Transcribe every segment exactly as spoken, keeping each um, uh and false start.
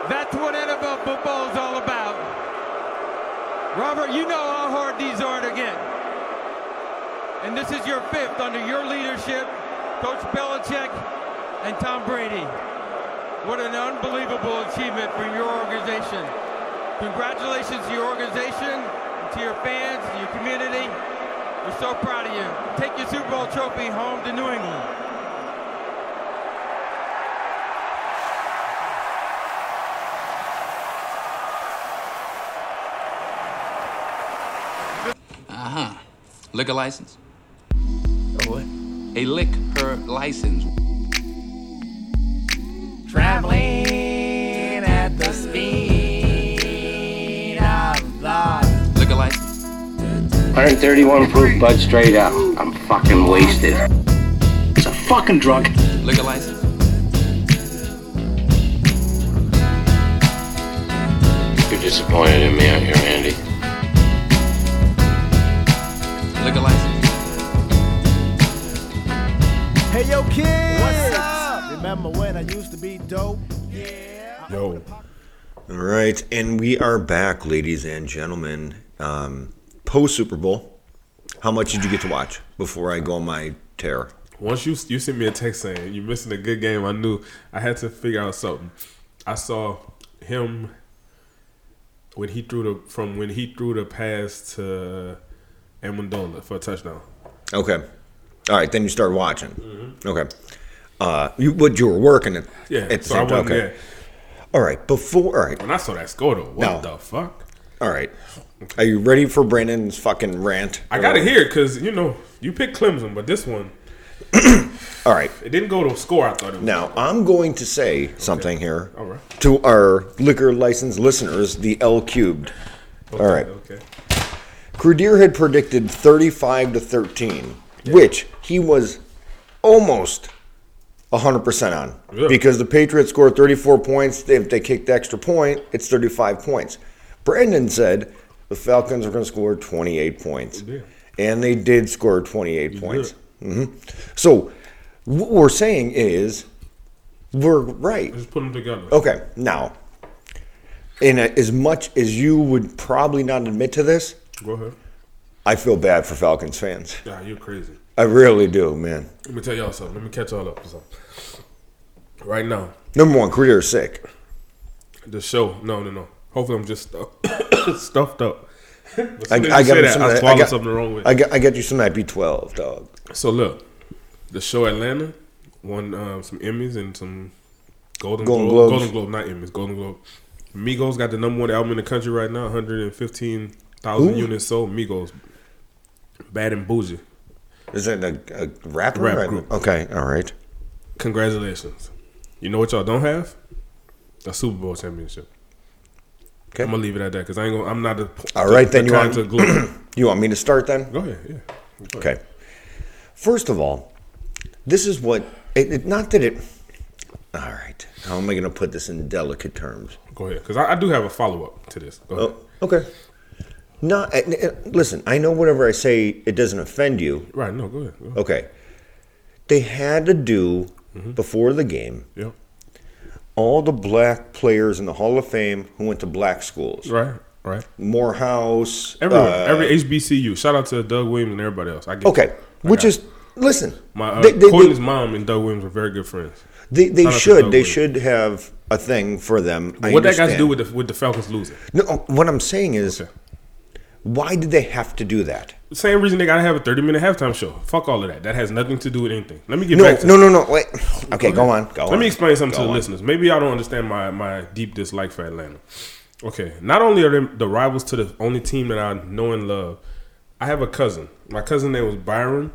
That's what N F L football is all about. Robert, you know how hard these are to get. And this is your fifth under your leadership, Coach Belichick and Tom Brady. What an unbelievable achievement for your organization. Congratulations to your organization, to your fans, to your community. We're so proud of you. Take your Super Bowl trophy home to New England. Uh-huh. Liquor license? A what? A liquor license. Traveling at the speed of light. Liquor license? one thirty-one proof Bud straight out. I'm fucking wasted. It's a fucking drunk. Liquor license? You're disappointed in me, aren't you, Randy? Liquor license? Hey, yo, kids! What's up? Remember when I used to be dope? Yeah. Yo. All right, and we are back, ladies and gentlemen. Um, post Super Bowl, how much did you get to watch before I go on my tear? Once you you sent me a text saying you're missing a good game, I knew I had to figure out something. I saw him when he threw the from when he threw the pass to Amendola for a touchdown. Okay. All right, then you started watching. Mm-hmm. Okay. Uh, you, but you were working at, yeah, at the so same I wasn't okay. there. All right, before, all right. When I saw that score, though, what No. the fuck? All right. Are you ready for Brandon's fucking rant? I got to hear it because, you know, you picked Clemson, but this one, all right. It didn't go to a score I thought it was. Now, I'm going to say something Okay. here All right. to our liquor license listeners, the L cubed. Okay, All right. Okay. Crudier had predicted thirty-five to thirteen, yeah. which he was almost one hundred percent on. Yeah. Because the Patriots scored thirty-four points. If they kicked the extra point, it's thirty-five points. Brandon said the Falcons are going to score twenty-eight points. Yeah. And they did score twenty-eight You points. Mm-hmm. So what we're saying is we're right. Just put them together. Okay, now, in a, as much as you would probably not admit to this, Go ahead. I feel bad for Falcons fans. Yeah, you're crazy. I really do, man. Let me tell y'all something. Let me catch y'all up for something. Right now, Number one, Crudier is sick. the show. No, no, no. Hopefully, I'm just stuff, stuffed up. But I, soon as I you got say him that, some. I I swallowed got, something the wrong way. I got. I got you some that B twelve, dog. So look, the show Atlanta won um, some Emmys and some Golden, Golden Globe, Globes. Golden Globe, not Emmys, Golden Globe. Migos got the number one album in the country right now, one hundred fifteen thousand units sold. Migos, Bad and Bougie. Is it a, a rapper? Rap Right? group. Okay, all right. Congratulations. You know what y'all don't have? A Super Bowl championship. Okay. I'm gonna leave it at that because I ain't gonna. I'm not the. All right, then the you kind want to glue. you want me to start then? Go ahead. Yeah. Go ahead. Okay. First of all, this is what. It, it, not that it. All right. How am I going to put this in delicate terms? Go ahead, because I, I do have a follow up to this. Go ahead. Oh, okay. No, uh, uh, listen. I know whatever I say, it doesn't offend you. Right. No. Go ahead. Go ahead. Okay. They had to do Mm-hmm. before the game. Yep. All the black players in the Hall of Fame who went to black schools. Right. Right. Morehouse. Everyone. uh, every H B C U. Shout out to Doug Williams and everybody else. I get Okay. it. I Which got is, it. listen. my uh, they, they, Courtney's they, mom and Doug Williams were very good friends. they, they Shout out to should. Doug They Williams. should have a thing for them. I What that got to understand. do with the with the Falcons losing? No, what I'm saying is, Okay. why did they have to do that? The same reason they got to have a thirty minute halftime show. Fuck all of that. That has nothing to do with anything. Let me get No, back to no, no, no. Wait. Okay, go on. Go Let on. me explain something Go to the on. listeners. Maybe y'all don't understand my, my deep dislike for Atlanta. Okay, not only are they the rivals to the only team that I know and love, I have a cousin. My cousin name was Byron.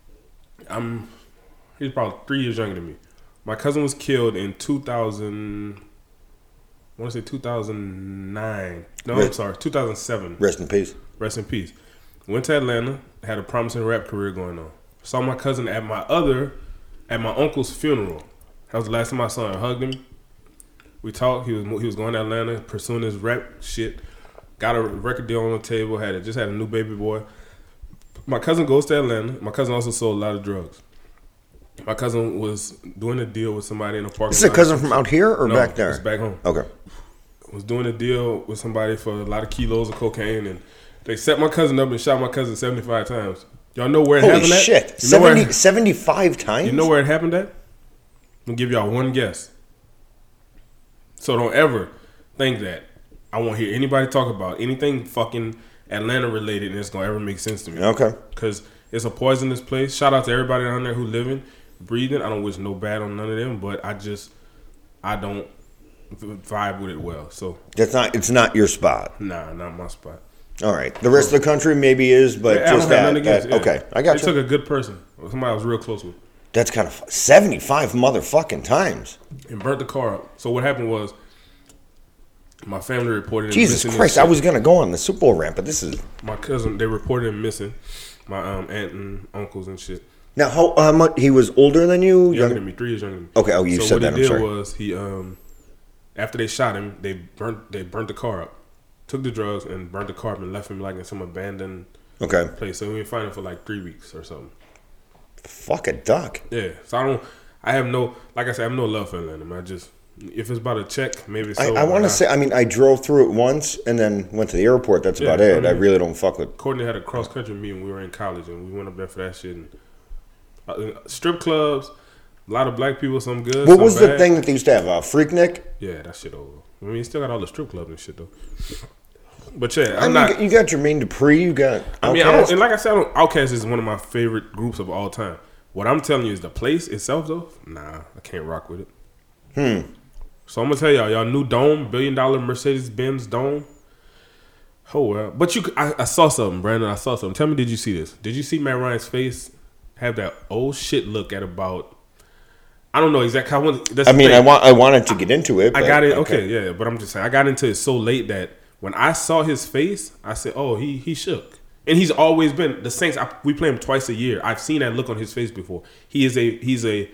I'm he's probably three years younger than me. My cousin was killed in two thousand. I want to say two thousand nine. No, I'm Rest- sorry, two thousand seven. Rest in peace. Rest in peace. Went to Atlanta, had a promising rap career going on. Saw my cousin at my other, at my uncle's funeral. That was the last time I saw him. Hugged him. We talked. He was he was going to Atlanta, pursuing his rap shit. Got a record deal on the table. Had it. Just had a new baby boy. My cousin goes to Atlanta. My cousin also sold a lot of drugs. My cousin was doing a deal with somebody in a parking Is this lot. a cousin from out here or No, back there? it's back home. Okay. Was doing a deal with somebody for a lot of kilos of cocaine, and they set my cousin up and shot my cousin seventy-five times. Y'all know where it Holy happened at? shit. You know where- seventy, seventy-five times? You know where it happened at? I'm gonna give y'all one guess. So don't ever think that I won't hear anybody talk about anything fucking Atlanta related and it's gonna ever make sense to me. Okay. Because it's a poisonous place. Shout out to everybody down there who living, breathing. I don't wish no bad on none of them, but I just I don't vibe with it well. So That's not. It's not your spot. nah, not my spot. All right. The rest of the country maybe is, but Yeah, I don't just have that. nothing against that- it, yeah. Okay. I got They you. took a good person, somebody I was real close with, That's kind of seventy-five motherfucking times. and burnt the car up. So what happened was my family reported him Jesus missing. Christ! and I shit. was gonna go on the Super Bowl rant, but this is My cousin, they reported him missing. My um, aunt and uncles and shit. now how, how much he was older than you? Younger than me, three years younger than me. Okay, oh, you so said what that, he I'm did sorry. was he um, after they shot him, they burnt they burnt the car up, took the drugs and burnt the car up and left him like in some abandoned Okay. place. So we didn't find him for like three weeks or something. Fuck a duck. Yeah. So I don't. I have no. Like I said, I have no love for Atlanta. Man. I just if it's about a check, maybe. It's I, so, I want to but say. I mean, I drove through it once and then went to the airport. That's Yeah, about it. I I mean- really don't fuck with. Courtney had a cross country meeting. We were in college and we went up there for that shit. And, uh, strip clubs, a lot of black people, some good. What some was the bad. thing that they used to have? Uh, Freaknik. Yeah, that shit over. I mean, you still got all the strip clubs and shit though. But yeah, I I'm mean, not. you got- you got Jermaine Dupri. You got. I mean, I don't, Outkast. and like I said, I don't, Outkast is one of my favorite groups of all time. What I'm telling you is the place itself, though. Nah, I can't rock with it. Hmm. So I'm gonna tell y'all, y'all new dome, billion dollar Mercedes Benz dome. Oh well, but you, I, I saw something, Brandon. I saw something. Tell me, did you see this? Did you see Matt Ryan's face have that old shit look at about? I don't know exactly how. That's I the mean, thing. I want. I wanted to get into it. I but- got it. Okay. yeah, but I'm just saying, I got into it so late that when I saw his face, I said, "Oh, he he shook." And he's always been the Saints. I, we play him twice a year. I've seen that look on his face before. He is a he's a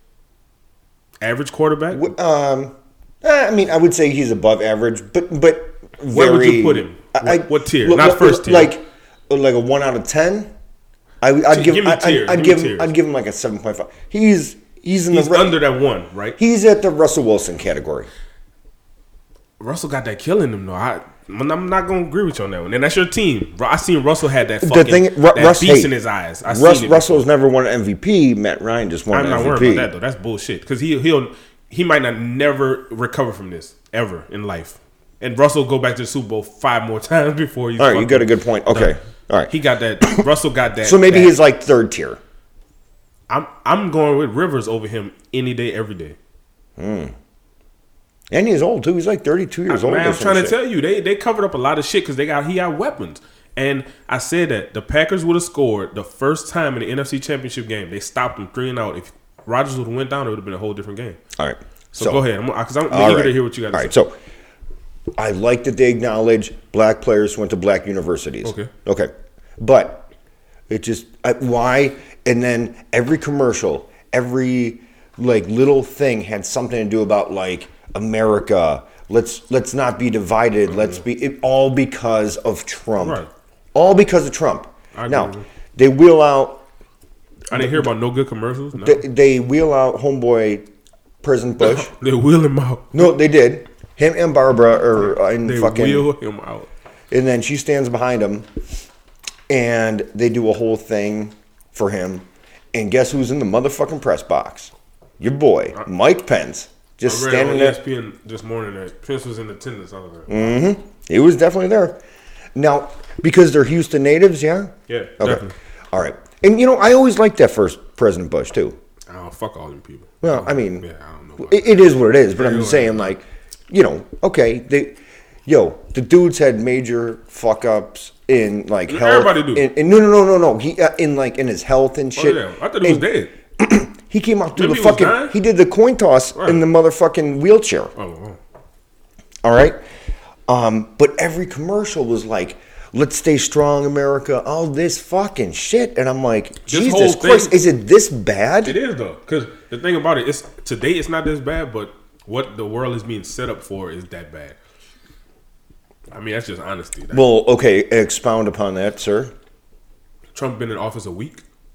average quarterback. W- Um, eh, I mean, I would say he's above average, but but Where would very- you put him? What- I- what tier? look, Not look, first tier. Like like a one out of ten. I, I'd Give give. me I, tiers. I'd Give me give. him, tiers. I'd give him like a seven point five. He's he's in He's the re- under that one, right? He's at the Russell Wilson category. Russell got that killing him though. I, I'm not gonna agree with you on that one. And that's your team. I seen Russell had that fucking thing, Ru- that Russ, beast hey, in his eyes. I Russ, seen it. Russell's never won an M V P. Matt Ryan just won I'm an not M V P. worried about that though. That's bullshit. Because he he'll he might not never recover from this ever in life. And Russell go back to the Super Bowl five more times before he's All right, you fucking got a good point. Okay, done. all right. He got that. Russell got that. So maybe that- he's like third tier. I'm I'm going with Rivers over him any day, every day. And he's old too. He's like thirty-two years old. Man, or I'm some trying to shit. tell you, they they covered up a lot of shit because they got he had weapons. And I said that the Packers would have scored the first time in the N F C Championship game. They stopped them three and out. If Rodgers would have went down, it would have been a whole different game. All right. So, go ahead, because I'm, I'm all eager right. to hear what you got to All say. right. So I like that they acknowledge black players who went to black universities. Okay. Okay. But it just I, why? And then every commercial, every like little thing had something to do about like America. Let's let's not be divided. Let's be it, all because of Trump. Right. All because of Trump. I agree Now with you. they wheel out. I didn't hear about no good commercials. No. They, they wheel out homeboy President Bush. They wheel him out. No, they did. Him and Barbara are uh, in They fucking. wheel him out. And then she stands behind him, and they do a whole thing for him. And guess who's in the motherfucking press box? Your boy, Mike Pence, just I read standing on E there. S P N this morning that Pence was in attendance. I was like, Mm-hmm. He was definitely there. Now, because they're Houston natives, yeah. yeah, Okay. definitely. All right. And you know, I always liked that first President Bush too. I don't fuck all them people. Well, I mean, yeah, I don't know. about it, it is what it is. But I'm Yeah, just saying, like, you know, okay, they, yo, the dude's had major fuck ups in like health. Everybody do. In, in, no, no, no, no, no. He uh, in like in his health and Oh, shit. yeah. I thought he was And dead. He came out through Maybe the he was fucking. dying? He did the coin toss Right. in the motherfucking wheelchair. Oh, oh. All right. Um, but every commercial was like, "Let's stay strong, America." All this fucking shit, and I'm like, This whole Jesus thing- Christ, is it this bad? It is though, because the thing about it is today it's not this bad, but what the world is being set up for is that bad. I mean, that's just honesty. That- Well, okay, expound upon that, sir. Trump been in office a week.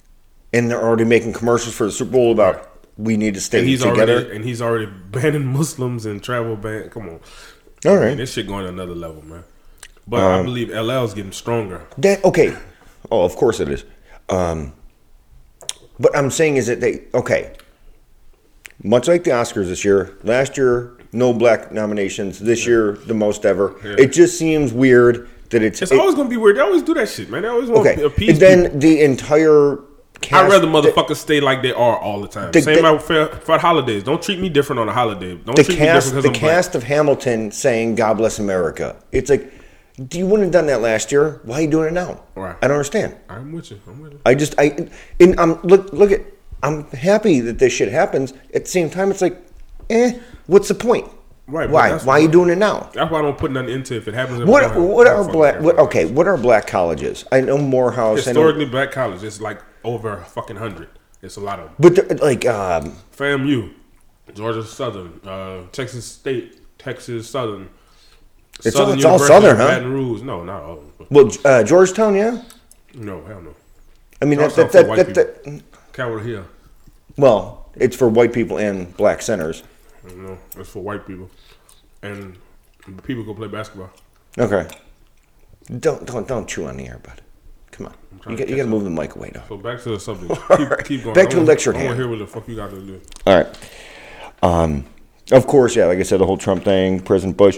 and they're already making commercials for the Super Bowl about we need to stay and he's together. Already, and he's already banning Muslims and travel ban. Come on. All right. Man, this shit going to another level, man. But um, I believe L L is getting stronger. That okay. Oh, of course it is. Um, but I'm saying is that they okay. Much like the Oscars this year, last year no black nominations. This year the most ever. Yeah. It just seems weird that it's. It's it, always gonna be weird. They always do that shit, man. They always want okay. to appease And then people. the entire. Cast, I'd rather motherfuckers stay like they are all the time. The, Same the, out for, for holidays. Don't treat me different on a holiday. Don't the treat cast, me different the because I'm cast black. of Hamilton saying "God bless America." It's like, do you wouldn't have done that last year? Why are you doing it now? Right. I don't understand. I'm with you. I'm with you. I just I and I'm look look at. I'm happy that this shit happens. At the same time, it's like, eh, what's the point? Right. Why? Why are you doing it now? That's why I don't put nothing into it. If it happens. What happen, what are fuck black? it, What, okay, what are black colleges? I know Morehouse. Historically, I know, black college. It's like over a fucking hundred. It's a lot of them. But they're, like um, FAMU, Georgia Southern, uh, Texas State, Texas Southern. It's Southern all, it's all University Southern, of huh? Baton Rouge. No, not all of them. Well, uh, Georgetown, yeah. No, hell no. I mean that Georgetown that for that, white that, that Capitol Hill. well, it's for white people and black centers. No, it's for white people, and people go play basketball. Okay. Don't don't don't chew on the air, bud. Come on, you got you got to move the mic away now. So back to the subject. All Keep, right. keep going. Back to the lecture I hand. want to hear what the fuck you got to do. All right. Um, of course, yeah. Like I said, the whole Trump thing, President Bush.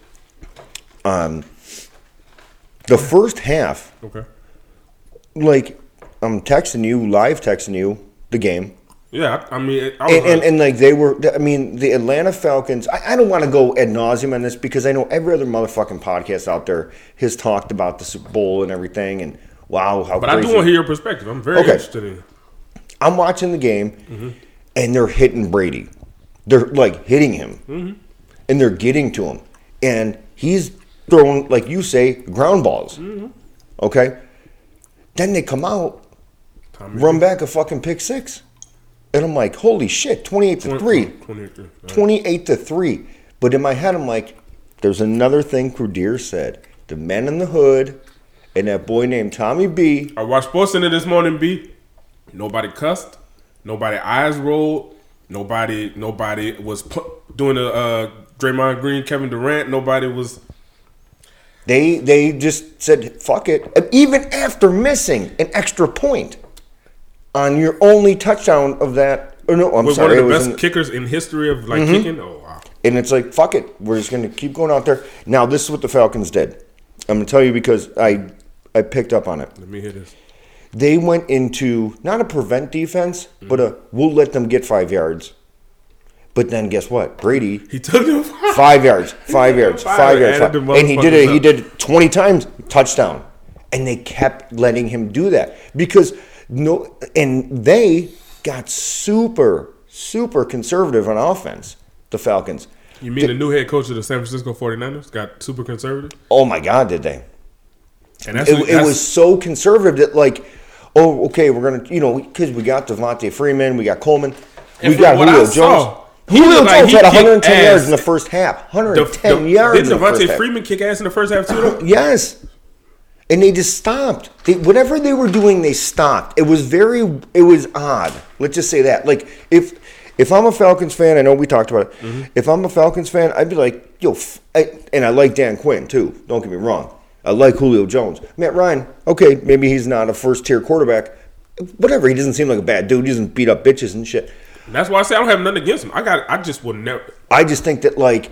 Um, the first half, Okay. like I'm texting you, live texting you the game. Yeah, I, I mean, it, I was And, and, like, and like they were, I mean, the Atlanta Falcons. I, I don't want to go ad nauseum on this because I know every other motherfucking podcast out there has talked about the Super Bowl and everything. And wow, how but crazy. I do want to hear your perspective. I'm very Okay. interested in. I'm watching the game, Mm-hmm. and they're hitting Brady. They're like hitting him, Mm-hmm. and they're getting to him, and he's throwing, like you say, ground balls. Mm-hmm. Okay, then they come out, Tommy run B. back a fucking pick six, and I'm like, holy shit, twenty-eight to three, twenty-eight to three. Right. twenty-eight to three. But in my head, I'm like, there's another thing Crudier said: the men in the hood, and that boy named Tommy B. I watched SportsCenter this morning, B. Nobody cussed. Nobody eyes rolled. Nobody nobody was pu- doing a uh, Draymond Green, Kevin Durant. Nobody was. They they just said fuck it. And even after missing an extra point on your only touchdown of that. Or no, I'm was sorry. one of it the was best in- kickers in history of like kicking. Oh wow! and it's like fuck it. We're just going to keep going out there. Now this is what the Falcons did. I'm going to tell you because I I picked up on it. Let me hear this. They went into not a prevent defense, Mm-hmm. but a we'll let them get five yards. But then guess what? Brady He took him five yards, five yards, Five, five yards, added five. the and he did it. motherfuckers He up. did it twenty times, touchdown, and they kept letting him do that because no, and they got super, super conservative on offense. The Falcons. You mean the new head coach of the San Francisco forty-niners got super conservative? Oh my God, did they? And that's, It, that's it was so conservative that like, oh, okay, we're gonna, you know, because we got Devontae Freeman, we got Coleman, And we from got what I Julio saw, Jones. he Julio looked like Jones he had one hundred ten kicked yards ass. in the first half. one hundred the, ten the, yards. Did in the first Devontae half. Freeman kick ass in the first half too? Though? Yes. And they just stopped. They, whatever they were doing, they stopped. It was very, it was odd. Let's just say that. Like, if if I'm a Falcons fan, I know we talked about it. Mm-hmm. If I'm a Falcons fan, I'd be like, yo, f- I, and I like Dan Quinn, too. Don't get me wrong. I like Julio Jones. Matt Ryan, okay, maybe he's not a first-tier quarterback. Whatever, he doesn't seem like a bad dude. He doesn't beat up bitches and shit. That's why I say I don't have nothing against him. I got. I just will never. I just think that, like,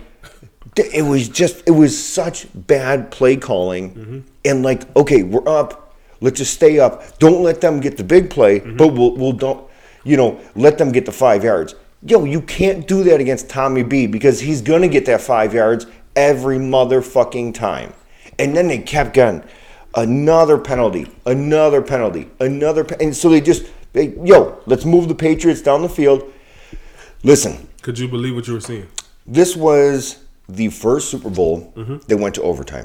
it was just, it was such bad play calling. Mm-hmm. And, like, okay, we're up. Let's just stay up. Don't let them get the big play, mm-hmm. but we'll, we'll don't, you know, let them get the five yards. Yo, you can't do that against Tommy B because he's going to get that five yards every motherfucking time. And then they kept going. Another penalty, another penalty, another pe- and so they just, they, yo, let's move the Patriots down the field. Listen. Could you believe what you were seeing? This was the first Super Bowl Mm-hmm. that went to overtime.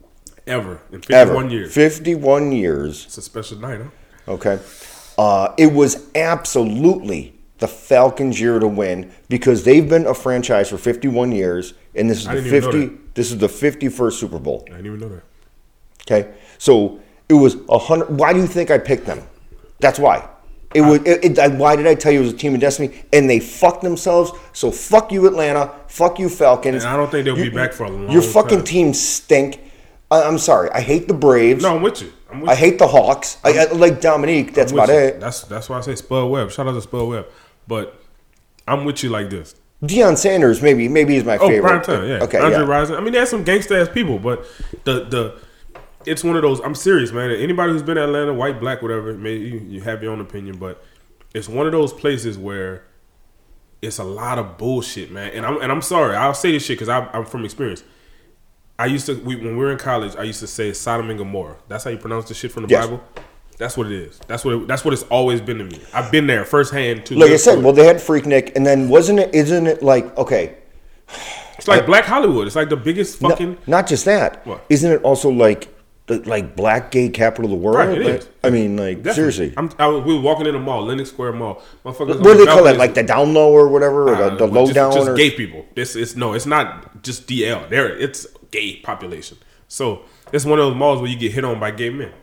Ever in fifty-one Ever. years. fifty-one years. It's a special night, huh? Okay. Uh, it was absolutely the Falcons' year to win because they've been a franchise for fifty-one years, and this is I the didn't even know fifty. This is the fifty-first Super Bowl. I didn't even know that. Okay, so it was a hundred. Why do you think I picked them? That's why. It was. It, it, I, why did I tell you it was a team of destiny? And they fucked themselves. So fuck you, Atlanta. Fuck you, Falcons. And I don't think they'll you, be back for a long Your fucking time. teams stink. I, I'm sorry. I hate the Braves. No, I'm with you. I'm with I you. hate the Hawks. I, I like Dominique. That's I'm with about you. it. That's that's why I say Spud Webb. Shout out to Spud Webb. But I'm with you like this. Deion Sanders, maybe, maybe he's my Oh, favorite. prime time, yeah. Okay, Andre yeah. Rison. I mean, there's some gangsta ass people, but the the it's one of those. I'm serious, man. Anybody who's been to Atlanta, white, black, whatever, maybe you, you have your own opinion, but it's one of those places where it's a lot of bullshit, man. And I'm and I'm sorry, I'll say this shit because I'm from experience. I used to we, when we were in college, I used to say Sodom and Gomorrah. That's how you pronounce the shit from the Yes. Bible. That's what it is. That's what it, that's what it's always been to me. I've been there firsthand too. Like I said, well, they had Freaknik, and then wasn't it? Isn't it like okay? it's like Black Hollywood. It's like the biggest fucking. No, not just that. What? Isn't it also like the like black gay capital of the world? Right, it Like, is. I mean, like Definitely. seriously. I'm, I was, we were walking in the mall, Lenox Square Mall. Motherfuckers What do they call it? Like the down low or whatever, or the, the low just, down? Just or gay people. This it's no, it's not just D L. There, it's gay population. So it's one of those malls where you get hit on by gay men.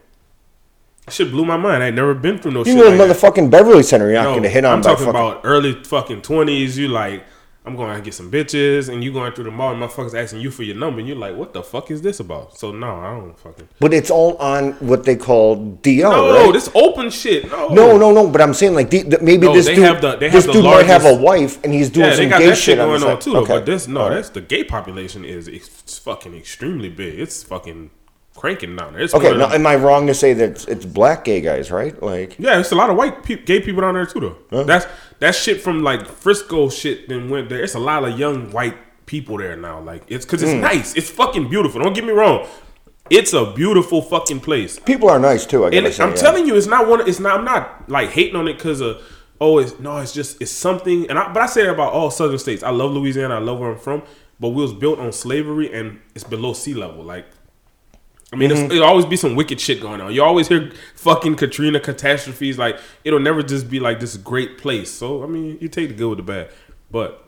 Shit blew my mind. I ain't never been through no you shit know, like the that. motherfucking Beverly Center. You're not No, going to hit on I'm by talking fucking. about early fucking twenties. You like, I'm going to get some bitches, and you going through the mall, and motherfuckers asking you for your number, and you're like, what the fuck is this about? So no, I don't fucking. But it's all on what they call D L, No, right? this open shit. No, No, no, no. But I'm saying like the, the, maybe No, this they dude, have the- they this have the dude might have a largest- wife and he's doing Yeah, they some got gay that shit on going the on side. too. Though, Okay. But this, no, All right. that's the gay population is it's fucking extremely big. It's fucking cranking down there. It's Okay, one of now, them- am I wrong to say that it's, it's black gay guys, right? Like, Yeah, it's a lot of white pe- gay people down there too, though. Huh? That's that shit from like Frisco shit. Then went there. It's a lot of young white people there now. Like it's because it's Mm. nice. It's fucking beautiful. Don't get me wrong. It's a beautiful fucking place. people are nice too. I And gotta it, say, I'm yeah. telling you, it's not one. It's not. I'm not like hating on it because of. Oh, it's no. It's just it's something. And I, but I say that about all southern states. I love Louisiana. I love where I'm from. But we was built on slavery and it's below sea level. Like. I mean, Mm-hmm. it's, it'll always be some wicked shit going on. You always hear fucking Katrina catastrophes. Like, it'll never just be like this great place. So, I mean, you take the good with the bad. But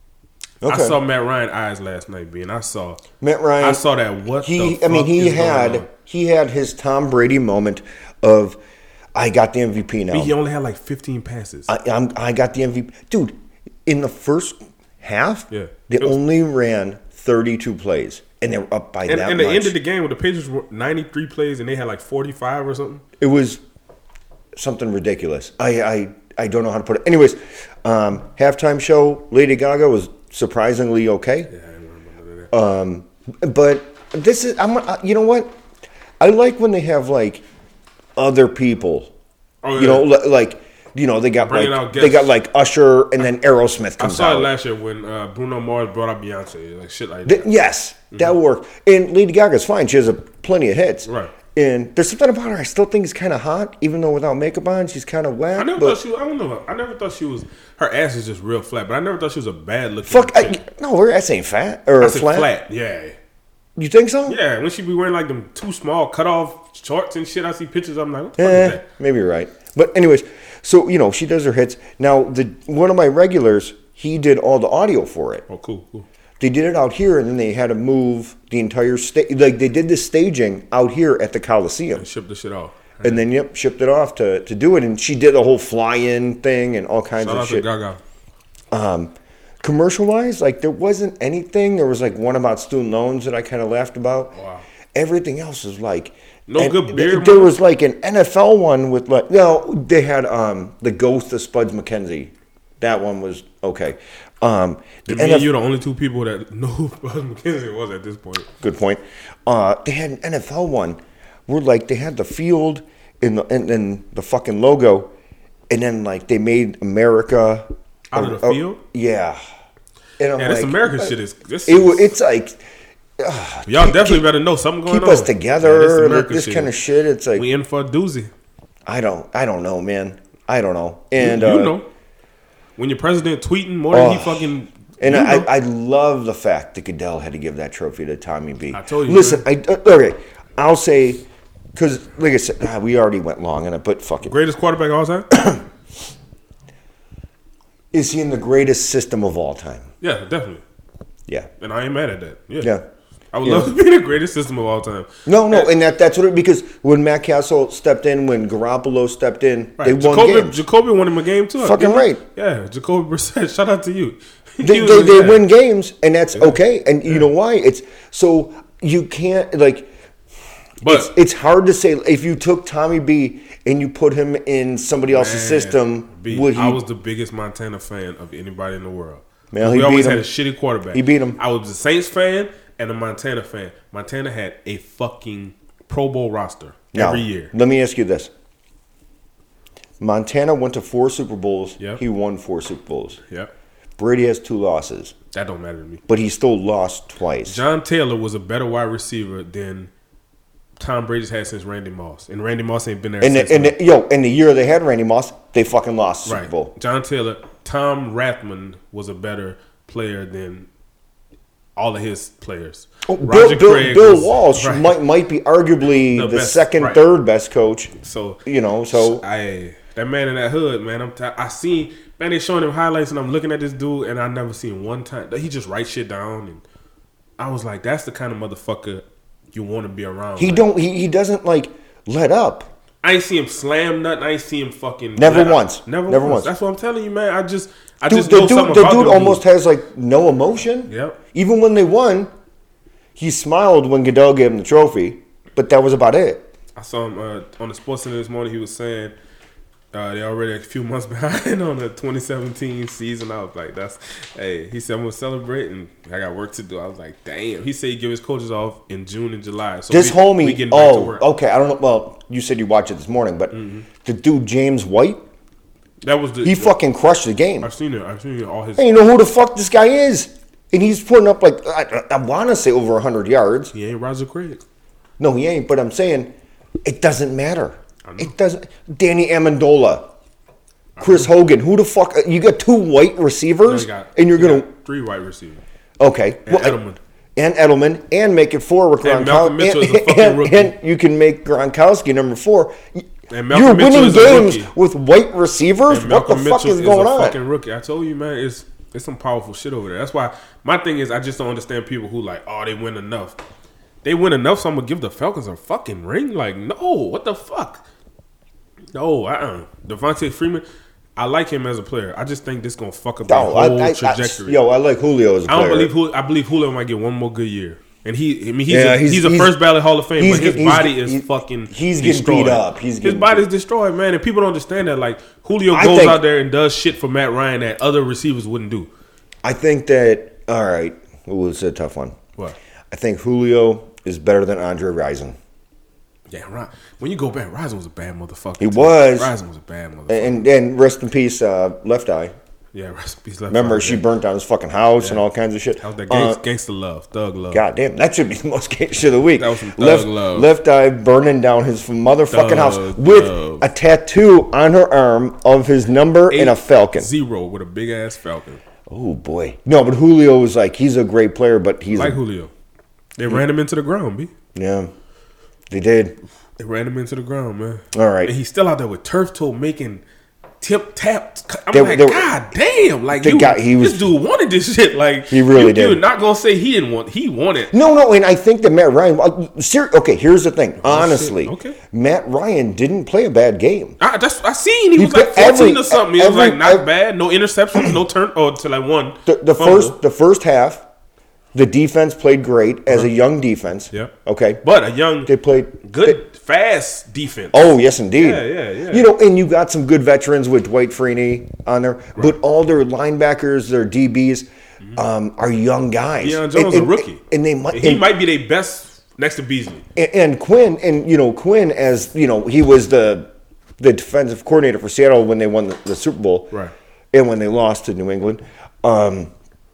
I Okay. saw Matt Ryan eyes last night, B, and I saw Matt Ryan. I saw that. What he? the I mean, fuck he is going had on? he had his Tom Brady moment of, I got the M V P now. B, he only had like fifteen passes. I, I'm, I got the M V P, dude. In the first half, Yeah. they It was- only ran thirty-two plays, and they were up by and that and much. the end of the game, with the Patriots were ninety-three plays and they had like forty-five or something. It was something ridiculous. I, I, I don't know how to put it. Anyways, um, halftime show, Lady Gaga was surprisingly okay. Yeah, I remember that. Um, but this is, I'm, uh, you know what? I like when they have like other people. Oh, You yeah. know, li- like you know, they got Bringing like out they guests. got like Usher, and then Aerosmith I comes saw out. it last year when uh, Bruno Mars brought out Beyonce, like shit like Th- that. yes, that Mm-hmm. worked. And Lady Gaga's fine. She has a plenty of hits. Right. And there's something about her I still think is kind of hot, even though without makeup on, she's kind of whack. I never but thought she. Was, I don't know. I never thought she was. Her ass is just real flat, but I never thought she was a bad looking. fuck, I, chick. no, her ass ain't fat or I said flat. flat. Yeah, You think so? yeah. When she be wearing like them too small cut off shorts and shit, I see pictures. I'm like, what the fuck Eh, is that? maybe you're right. But anyways, so you know she does her hits. Now the one of my regulars, he did all the audio for it. Oh, cool, cool. They did it out here, and then they had to move the entire stage. Like they did the staging out here at the Coliseum, And ship the shit off. and then yep, shipped it off to to do it. And she did the whole fly-in thing and all kinds Shout of out to shit. Gaga. Um, commercial wise, like there wasn't anything. There was like one about student loans that I kind of laughed about. Wow. Everything else is like No and good th- beer, There man? was like an N F L one with like no, they had um the Ghost of Spuds McKenzie. That one was okay. Um, the And me N F L and you the only two people that know who Buzz McKenzie was at this point. Good point. Uh, they had an N F L one where like they had the field and the and then the fucking logo, and then like they made America Out of a- the a- field? Yeah. And I'm Yeah, this like, American uh, shit is. This It, wa- is- it's like y'all keep- definitely keep- better know something going keep on. us together. Yeah, this like, American this shit kind of is- shit. It's like We in for a doozy. I don't I don't know, man. I don't know. And you, you uh, know, when your president tweeting more than he Oh. fucking. And you I, know. I love the fact that Goodell had to give that trophy to Tommy B. I told you, Listen, I, uh, okay, I'll say, because like I said, ah, we already went long on it, but fuck it. Greatest quarterback of all time? Is he in the greatest system of all time? Yeah, definitely. Yeah. And I ain't mad at that. Yeah. Yeah. I would You love know? to be the greatest system of all time. No, no, and that that's what it because when Matt Castle stepped in, when Garoppolo stepped in, Right. they won Jacoby, games. Jacoby won him a game too. Fucking didn't he? right. Yeah, Jacoby Brissett. Shout out to you. They, He was- they, they yeah. win games, and that's okay. And you know why? It's so you can't like. But it's, it's hard to say if you took Tommy B and you put him in somebody else's man, system. B, would he? I was the biggest Montana fan of anybody in the world. Man, we he always beat had him. a shitty quarterback. He beat him. I was a Saints fan and a Montana fan. Montana had a fucking Pro Bowl roster Now, every year. Let me ask you this: Montana went to four Super Bowls. Yep. He won four Super Bowls. Yep. Brady has two losses, That don't matter to me. but he still lost twice. John Taylor was a better wide receiver than Tom Brady's had since Randy Moss, and Randy Moss ain't been there And since. the, and then. the, yo, in the year they had Randy Moss, they fucking lost the Super right, Bowl. John Taylor, Tom Rathman was a better player than all of his players. Oh, Roger Bill, Bill, Craig Bill was- Walsh right. might might be arguably The the, best, second, right. third best coach. So You know, so I that man in that hood, man. I'm t- I seen man. They showing him highlights, and I'm looking at this dude, and I never seen one time he just write shit down, and I was like, that's the kind of motherfucker you want to be around. he Like, don't he, he doesn't like let up. I ain't see him slam nothing. I ain't see him fucking Never let up. once. Never, Never once. once. That's what I'm telling you, man. I just I Dude, just the know dude, something the about dude them almost dudes. has like no emotion. Yep. Even when they won, he smiled when Goodell gave him the trophy, but that was about it. I saw him uh, on the Sports Center this morning. He was saying uh, they're already a few months behind on the twenty seventeen season. I was like, "That's hey." He said, "I'm gonna celebrate, and I got work to do." I was like, "Damn." He said he give his coaches off in June and July. So This we, homie, we getting back to oh, work. okay, I don't know. Well, you said you watched it this morning, but the dude James White, That was the he fucking crushed the game. I've seen it. I've seen it. All his. And you know who the fuck this guy is? And he's putting up like I, I want to say over one hundred yards. He ain't Roger Craig. No, he ain't. But I'm saying it doesn't matter. It doesn't. Danny Amendola, Chris Hogan. Who the fuck? You got two white No, receivers, he got- and you're he gonna got three wide receivers. okay. And Edelman. and Edelman, and make it four with And Gronkowski. Malcolm Mitchell is a fucking and, rookie. and you can make Gronkowski number four. And Malcolm You're Mitchell winning is a games rookie. with white receivers. And What the Malcolm fuck Mitchell is going a on? fucking rookie. I told you, man, it's it's some powerful shit over there. That's why my thing is I just don't understand people who like, oh, they win enough. They win enough, so I'm gonna give the Falcons a fucking ring. Like, no, what the fuck? No, uh-uh. Devontae Freeman, I like him as a player. I just think this gonna fuck up the No, whole I, I, trajectory. I, yo, I like Julio as a I don't player. believe Julio, I believe Julio might get one more good year. And he, I mean, he's, Yeah, a, he's, he's- a he's- first ballot Hall of Fame, he's but his get- he's- body is he's- fucking he's getting destroyed. beat up. He's his getting body's beat- destroyed, man, and people don't understand that. Like Julio I goes think- out there and does shit for Matt Ryan that other receivers wouldn't do. I think that all right. Ooh, it's a tough one. What? I think Julio is better than Andre Rison. Yeah, Ryan. When you go back, Rison was a bad motherfucker. He too. was. Rison was a bad motherfucker. And and rest in peace, uh, Left Eye. yeah, rest in peace, Left Remember, Eye, she yeah. burnt down his fucking house and Yeah. all kinds of shit. That was that Uh, gangsta, gangster love, thug love. God damn, that should be the most gay shit of the week. That was some thug left, love. Left Eye burning down his motherfucking Thug house with love. a tattoo on her arm of his number and a falcon. Zero with a big ass falcon. Oh boy, no, but Julio was like he's a great player, but he's Like a, Julio. They ran him into the ground, B. yeah, they did. They ran him into the ground, man. All right. And he's still out there with turf toe making tip tap. I'm They- like, they- God damn! Like the you, guy- he was- this dude wanted this shit. Like He really you, did. You're not gonna say he didn't want. He wanted. No, no, and I think that Matt Ryan. uh, ser- Okay, here's the thing. Honestly, Oh, okay. Matt Ryan didn't play a bad game. I, that's I seen. He, He was like put every- fourteen or something. He was every- like not every- bad. No interceptions. No turn. Or to like one. The, the fumble. first, the first half, the defense played great as a young defense. Yeah. Okay. but a young, They played good, fast defense. Oh yes, indeed. Yeah, yeah, yeah. You know, and you got some good veterans with Dwight Freeney on there, but all their linebackers, their D Bs, um, are young guys. Deion Jones And- a and- rookie, and they might. he and- might be their best next to Beasley. And, and Quinn, and you know Quinn, as you know, he was the the defensive coordinator for Seattle when they won the, the Super Bowl, Right. And when they lost to New England, um,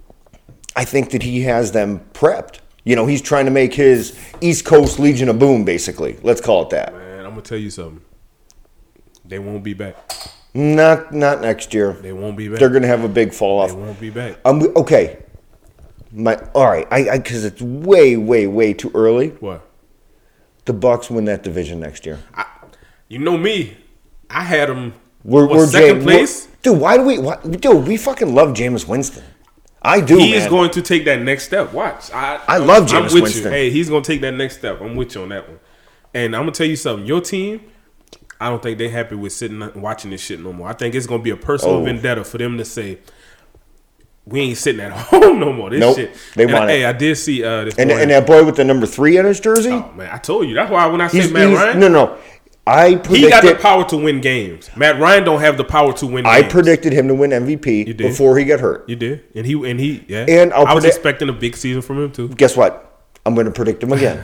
I think that he has them prepped. You know, he's trying to make his East Coast Legion of Boom, basically. Let's call it that. Man, I'm gonna tell you something. They won't be back. Not not next year. They won't be back. They're going to have a big fall They off. won't be back. Um, okay. My all right. I because it's way way way too early. What? The Bucks win that division next year. I, you know me. I had them. We're, what, we're second Jam- place. we're- dude. Why do we? Why, dude, we fucking love Jameis Winston. I do. He man. is going to take that next step. Watch. I, I love Jameis I'm with Winston. you. Hey, he's going to take that next step. I'm with you on that one. And I'm going to tell you something. Your team, I don't think they're happy with sitting and watching this shit no more. I think it's going to be a personal Oh. vendetta for them to say, we ain't sitting at home no more. This Nope. shit. They and want I, it. Hey, I did see uh, this And, morning. and that boy with the number three on his jersey. Oh, man, I told you. That's why when I say He's- Matt he's- Ryan, No, no. I predicted. he got the power to win games. Matt Ryan don't have the power to win I games. predicted him to win M V P You did. before he got hurt. You did. And he, and he, yeah. And I'll I was predict- expecting a big season from him, too. Guess what? I'm going to predict him again.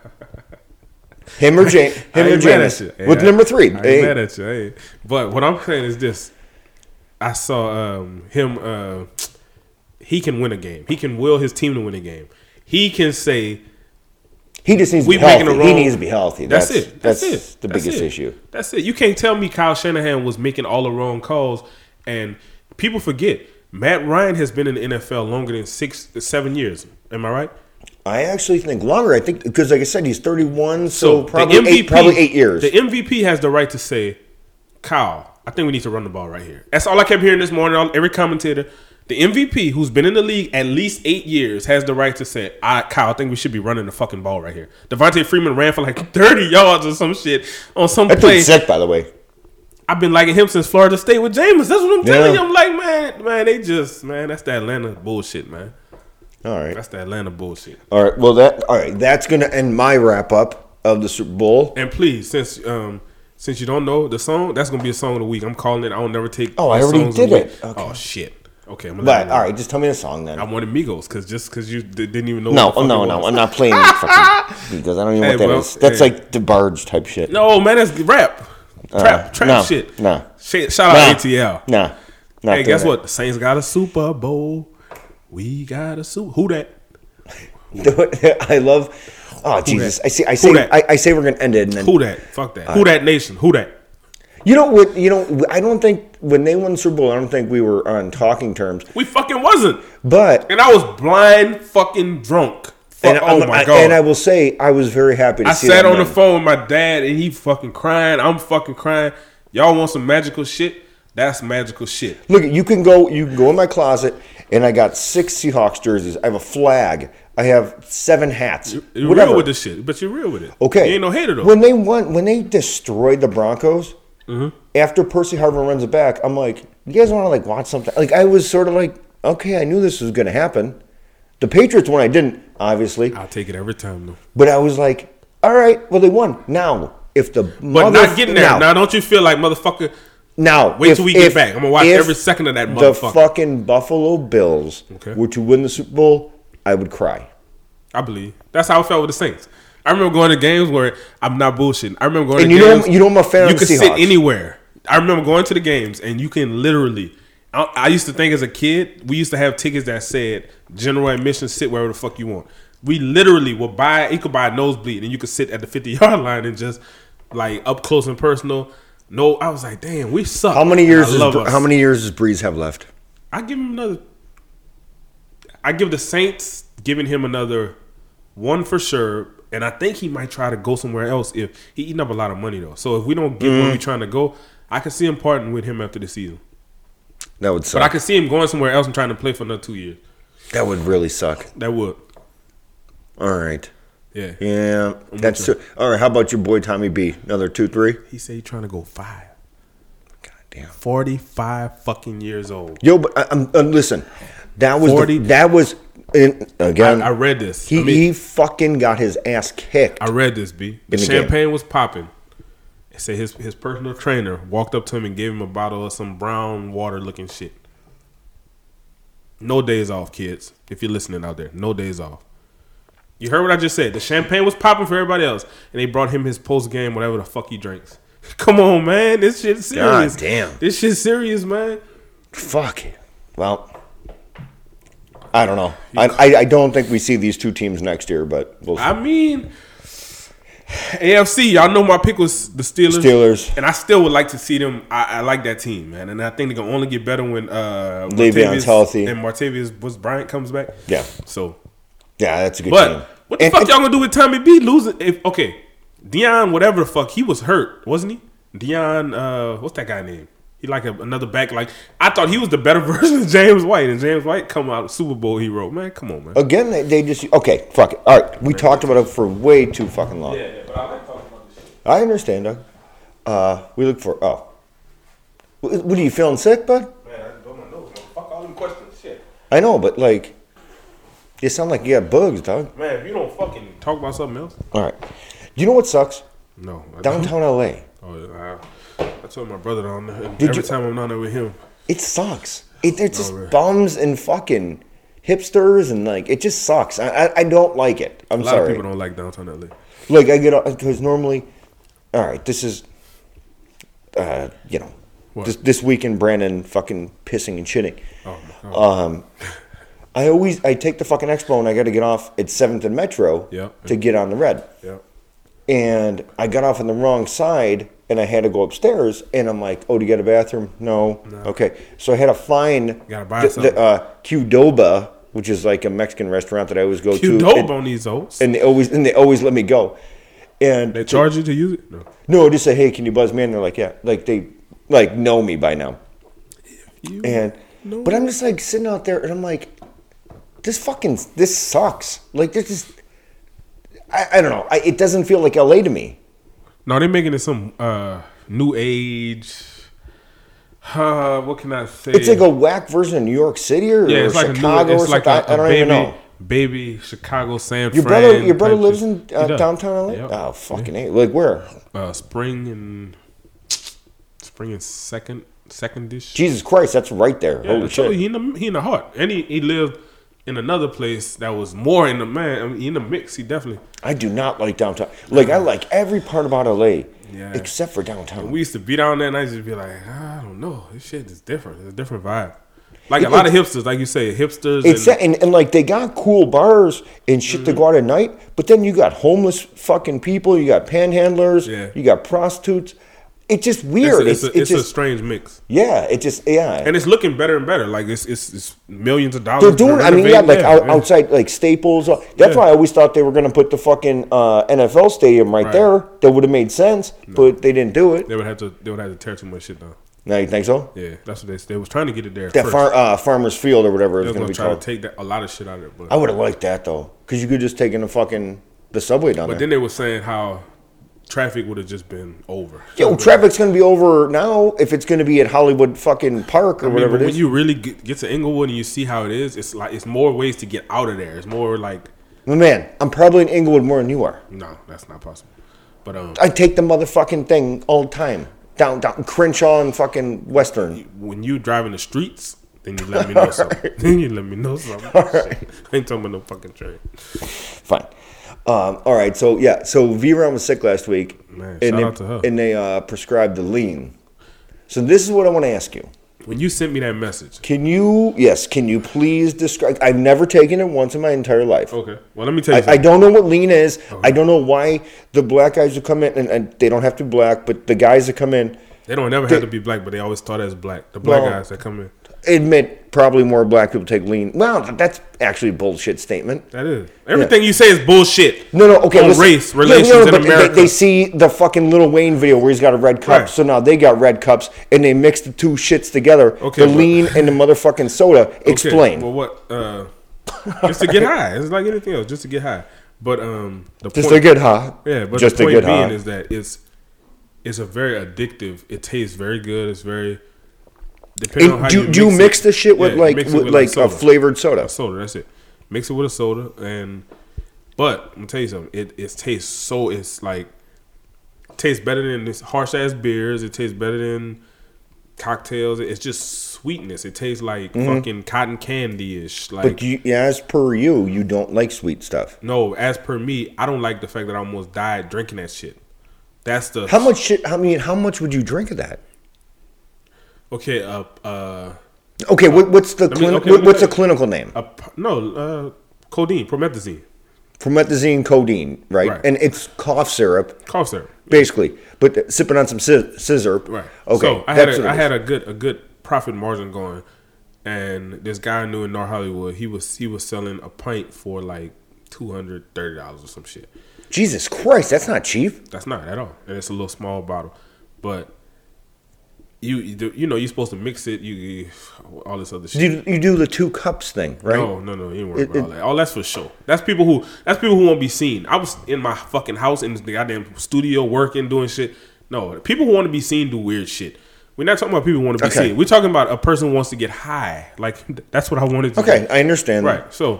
him or James. I Him or ain't mad at James you. Hey, with I- number three. I ain't Hey. mad at you. Hey. But what I'm saying is this: I saw um, him. Uh, he can win a game. He can will his team to win a game. He can say, He just needs to "We be making healthy. a wrong." He needs to be healthy. That's, That's, it. That's, that's it. the That's biggest it. issue. That's it. You can't tell me Kyle Shanahan was making all the wrong calls, and people forget Matt Ryan has been in the N F L longer than six, seven years. Am I right? I actually think longer. I think because, like I said, he's thirty-one, so, the probably M V P eight, probably eight years. The M V P has the right to say, Kyle, I think we need to run the ball right here. That's all I kept hearing this morning. All, every commentator, the M V P who's been in the league at least eight years has the right to say, I, Kyle, I think we should be running the fucking ball right here. Devontae Freeman ran for like thirty yards or some shit on some That play. dude's sick, by the way. I've been liking him since Florida State with Jameis. That's what I'm telling Yeah. you. I'm like, man, man, they just, man, that's the Atlanta bullshit, man. All right. That's the Atlanta bullshit. All right. Well, that all right. That's going to end my wrap up of the Super Bowl. And please, since um, since you don't know the song, that's gonna be a song of the week. I'm calling it. I don't never take. Oh, I the already songs of the did it. week. Okay. Oh shit. Okay, I'm gonna let But you know. all right, just tell me the song then. I wanted Migos because just because you d- didn't even know. No, what the fuck no, it no. was. I'm not playing fucking because I don't even know Hey, what that well, is. That's hey. like the Barge type shit. No, man, that's rap, trap, Uh, trap no, shit. no. Shit, shout out Nah. A T L. Nah. Not Hey, doing guess that. what? The Saints got a Super Bowl. We got a Super. Who that? I love. Oh Jesus! that? I say. I Who say. that? I, I say we're gonna end it, and then Who that? Fuck that. Who that nation? Who that? you know what? You know, I don't think when they won the Super Bowl, I don't think we were on talking terms. We fucking wasn't. But And I was blind fucking drunk. Fuck, and, oh I'm- my I- god. and I will say I was very happy to I see sat that on the win. phone with my dad and he fucking crying. I'm fucking crying. Y'all want some magical shit? That's magical shit. Look, you can go. You can go in my closet, and I got six Seahawks jerseys. I have a flag. I have seven hats. You're whatever. real with this shit, but you're real with it. Okay. You ain't no hater though. When they won, when they destroyed the Broncos, Mm-hmm. after Percy Harvin runs it back, I'm like, you guys want to like watch something? Like I was sort of like, okay, I knew this was going to happen. The Patriots one, I didn't, obviously, I'll take it every time though. but I was like, all right, well they won. Now, if the But mother- not getting there. now, Now, don't you feel like motherfucker? now Wait if- till we get if- back. I'm gonna watch if every second of that The motherfucker. fucking Buffalo Bills Okay. were to win the Super Bowl, I would cry. I believe that's how I felt with the Saints. I remember going to games where I'm not bullshitting. I remember going And to you know- games. you know I'm a fan You of the can sit Seahawks. anywhere. I remember going to the games and you can literally. I, I used to think as a kid, we used to have tickets that said general admission, sit wherever the fuck you want. We literally would buy. You could buy a nosebleed and you could sit at the fifty yard line and just like up close and personal. No, I was like, damn, we suck. How many years? I Does, love us. how many years does Breeze have left? I give him another. I give the Saints giving him another one for sure, and I think he might try to go somewhere else if he eating up a lot of money though. So if we don't get Mm-hmm. where we trying to go, I can see him parting with him after the season. That would suck. But I can see him going somewhere else and trying to play for another two years. that would really suck. That would, All right. yeah. Yeah, that's with too, all right. How about your boy Tommy B? Another two, three. He said he's trying to go five. God damn. Forty-five fucking years old. Yo, but I, I'm, uh, listen, that was forty the, that was in, again. I, I read this. he I mean, he fucking got his ass kicked. I read this, B. The In the champagne was popping. It said his his personal trainer walked up to him and gave him a bottle of some brown water looking shit. No days off, kids. If you're listening out there, no days off. You heard what I just said. The champagne was popping for everybody else, and they brought him his post game, whatever the fuck he drinks. Come on, man. This shit's serious. God damn. This shit's serious, man. Fuck. Well, I don't know. I, I I don't think we see these two teams next year, but we'll see. I mean, A F C, y'all know my pick was the Steelers. Steelers. And I still would like to see them. I, I like that team, man. And I think they're going to only get better when uh, Le'Veon's Martavius healthy. and Martavius was Bryant comes back. Yeah. So, Yeah, that's a good but team. what the And- fuck and- y'all going to do with Tommy B losing? If Okay, Deion, whatever the fuck, he was hurt, wasn't he? Deion, uh, what's that guy name? He like a, another back. Like I thought he was the better version of James White, and James White come out Super Bowl hero. Man, come on, man. Again, they, they just okay. Fuck it. All right, we man. talked about it for way too fucking long. Yeah, yeah, but I like talking about this shit. I understand, Doug. Uh, we look for oh. What, what are you feeling sick, bud? Man, I don't know. Fuck all them questions, shit. I know, but like, you sound like you got bugs, Doug. Man, if you don't fucking talk about something else. All right. You know what sucks? No. I Downtown L A. Oh yeah. I, I told my brother down there. Did Every you, time I'm down there with him. It sucks. It, it's just oh, really? bums and fucking hipsters and like it just sucks. I I, I don't like it. I'm a lot sorry. of people don't like downtown L A. Like I get because normally, all right, this is, uh, you know, what? this this weekend Brandon fucking pissing and shitting. Oh my God. Um, I always I take the fucking expo and I got to get off at seventh and Metro Yep. to get on the red. Yep. And I got off on the wrong side and I had to go upstairs and I'm like, oh, do you get a bathroom? No. No. Okay. So I had to find Gotta buy the, something. the uh, Qdoba, which is like a Mexican restaurant that I always go to. Qdoba and, on these oats. and they always and they always let me go. And They charge you to use it? No. no, just say, hey, can you buzz me in? They're like, yeah. Like they like know me by now. You And know. but I'm just like sitting out there and I'm like, this fucking this sucks. Like this is I, I don't know. I, it doesn't feel like L A to me. No, they're making it some uh, new age. Uh, what can I say? It's like a whack version of New York City or, yeah, or it's like Chicago a new, or it's like something. a, I don't a baby, even know. Baby Chicago, San Your Fran. brother, your brother type lives shit. in He uh, does. downtown L A. Yep. Oh, fucking A. Like where? Uh, Spring and Spring and second, second dish. Jesus Christ, that's right there. Yeah, Holy so shit. he in the he in the heart, and he, he lived in another place that was more in the man. I mean, in the mix, he definitely. I do not like downtown. Like I like every part about L A Yeah. except for downtown. We used to be down there, and I used to be like, I don't know, this shit is different. It's a different vibe. Like It- a lot of it's- hipsters, like you say, hipsters. It's and, that, and, and like they got cool bars and shit Mm-hmm. to go out at night, but then you got homeless fucking people, you got panhandlers, Yeah. you got prostitutes. It's just it's, weird. a, it's, It's, a, it's, it's a just strange mix, yeah. It just yeah. and it's looking better and better. Like it's it's, it's millions of dollars. They're doing. I mean, yeah, renovating. like out, yeah. outside, like Staples. That's Yeah. why I always thought they were going to put the fucking uh, N F L stadium right, Right. there. That would have made sense, but they didn't do it. They would have to they would have to tear too much shit down. Now you think so? Yeah, that's what they they was trying to get it there. That first. far, uh, Farmers Field or whatever they it's was going to gonna be try to called. take that, a lot of shit out of it, but I would have liked that though, because you could just take in the fucking the subway down but there. then they were saying how traffic would have just been over. Yo, traffic's going to be over now if it's going to be at Hollywood fucking Park or I mean, whatever but it when is. you really get, get to Inglewood and you see how it is, it's like it's more ways to get out of there. It's more like My man, I'm probably in Inglewood more than you are. no, that's not possible. But um, I take the motherfucking thing all the time down down Crenshaw and fucking Western. when you driving the streets, then you let me know something. Then you let me know something. Shit. I ain't talking about no fucking train. Fine. Um, all right, so yeah, so V-Ron was sick last week, Man, and shout they, out to her. and they uh, prescribed the lean. So this is what I want to ask you: When you sent me that message, Can you, yes, can you please describe? I've never taken it once in my entire life. okay. Well, let me tell you. I, I something. don't know what lean is. I don't know why the black guys who come in, and, and they don't have to be black, but the guys that come in They don't never They- have to be black, but they always thought as black. The black Well, guys that come in. admit probably more black people take lean. Well, that's actually a bullshit statement. That is everything you say is bullshit. No, no, okay. On listen. race Yeah, relations no, no, in but they- America. They, see the fucking Lil Wayne video where he's got a red cup, Right. so now they got red cups, and they mix the two shits together. Okay, the but- lean and the motherfucking soda. Okay, Explain. Well, what? Uh, just to get high. It's like anything else, just to get high. But um, the Just point, to get high. yeah. But just the to point get being high. is that it's it's a very addictive. It tastes very good. It's very depending on how And do you do you mix mix it, the shit with yeah, like mix it with like a soda. flavored soda? A soda. That's it. Mix it with a soda, and but I'm gonna tell you something. It it tastes so. It's like it tastes better than this harsh ass beers. It tastes better than cocktails. It's just sweetness. It tastes like fucking cotton candy ish. Like Mm-hmm. But you, yeah, as per you, you don't like sweet stuff. no, as per me, I don't like the fact that I almost died drinking that shit. That's the How much shit? I mean, how much would you drink of that? okay. Uh, uh, Okay, what, what's the Let me- clini- okay, what- let me what's the tell you. clinical name? uh no, uh, codeine, promethazine, Promethazine, codeine, right? Right. And it's cough syrup, cough syrup. basically. But sipping on some sci- scissor. Right. Okay. So I had that's a, what it I is. had a good a good profit margin going, and this guy I knew in North Hollywood, he was he was selling a pint for like two hundred thirty dollars or some shit. Jesus Christ, that's not cheap. That's not at all, and it's a little small bottle, but you you, do, you know you're supposed to mix it. You, you all this other shit. You, you do the two cups thing, right? No, no, no. You ain't worry It- about it- all that. All that's for show. That's people who that's people who won't be seen. I was in my fucking house in the goddamn studio working, doing shit. No, people who want to be seen do weird shit. We're not talking about people who want to be Okay. seen. We're talking about a person who wants to get high. Like that's what I wanted to do. Okay, I understand. Right. So,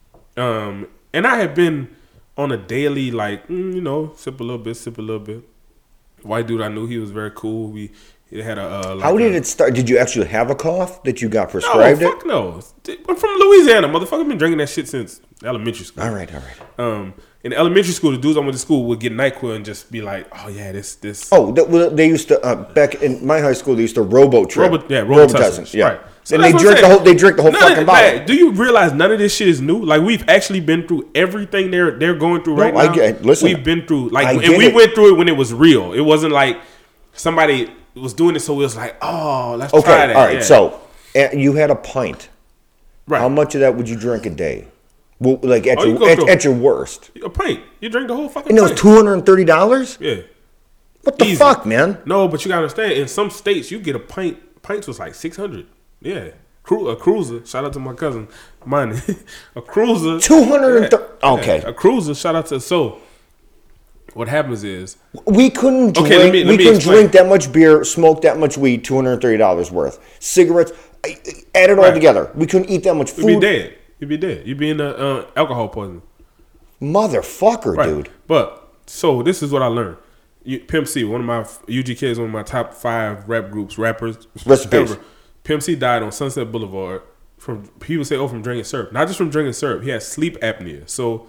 um, and I had been on a daily, like, mm, you know, sip a little bit, sip a little bit. White dude, I knew he was very cool. We he had a. Uh, like How did a, it start? Did you actually have a cough that you got No, prescribed fuck it? no. I'm from Louisiana, motherfucker. I've been drinking that shit since elementary school. All right, all right. Um, in elementary school, the dudes I went to school would get NyQuil and just be like, "Oh yeah, this this." Oh, that, well, they used to uh, back in my high school. They used to robo trip. Robo, yeah, Robitussin, yeah. right. So and that's they what I'm drink the saying. whole. They drink the whole None of fucking it- bottle. man, do you realize none of this shit is new? Like we've actually been through everything they're they're going through No, right I now. get- listen, we've been through like, I and get we it. went through it when it was real. It wasn't like somebody was doing it, so it was like, oh, let's try Okay, that. all right. Yeah. So uh, you had a pint. right, How much of that would you drink a day? Well, like at Oh, you your go at, through- at your worst. a pint. You drink the whole fucking. And it was pint. two hundred and thirty dollars. Yeah. What the Easy. fuck, man? No, but you gotta understand. In some states, you get a pint. Pints was like six hundred. Yeah, Cru- a cruiser. Shout out to my cousin, mine. a cruiser. Two hundred and thirty. Okay, A cruiser. Shout out to so. What happens is we couldn't drink. Okay, let me- let we me couldn't explain. drink that much beer, smoke that much weed. Two hundred and thirty dollars worth. Cigarettes. I- I- Add it all Right. together. We couldn't eat that much you'd be food. dead. You'd be dead. You'd be in the uh, alcohol poisoning. Motherfucker, Right. dude. But so this is what I learned. You, Pimp C, one of my U G K is one of my top five rap groups, rappers. Rest in peace. ever. Pimp C died on Sunset Boulevard from people say, oh, from drinking syrup. Not just from drinking syrup. He had sleep apnea. So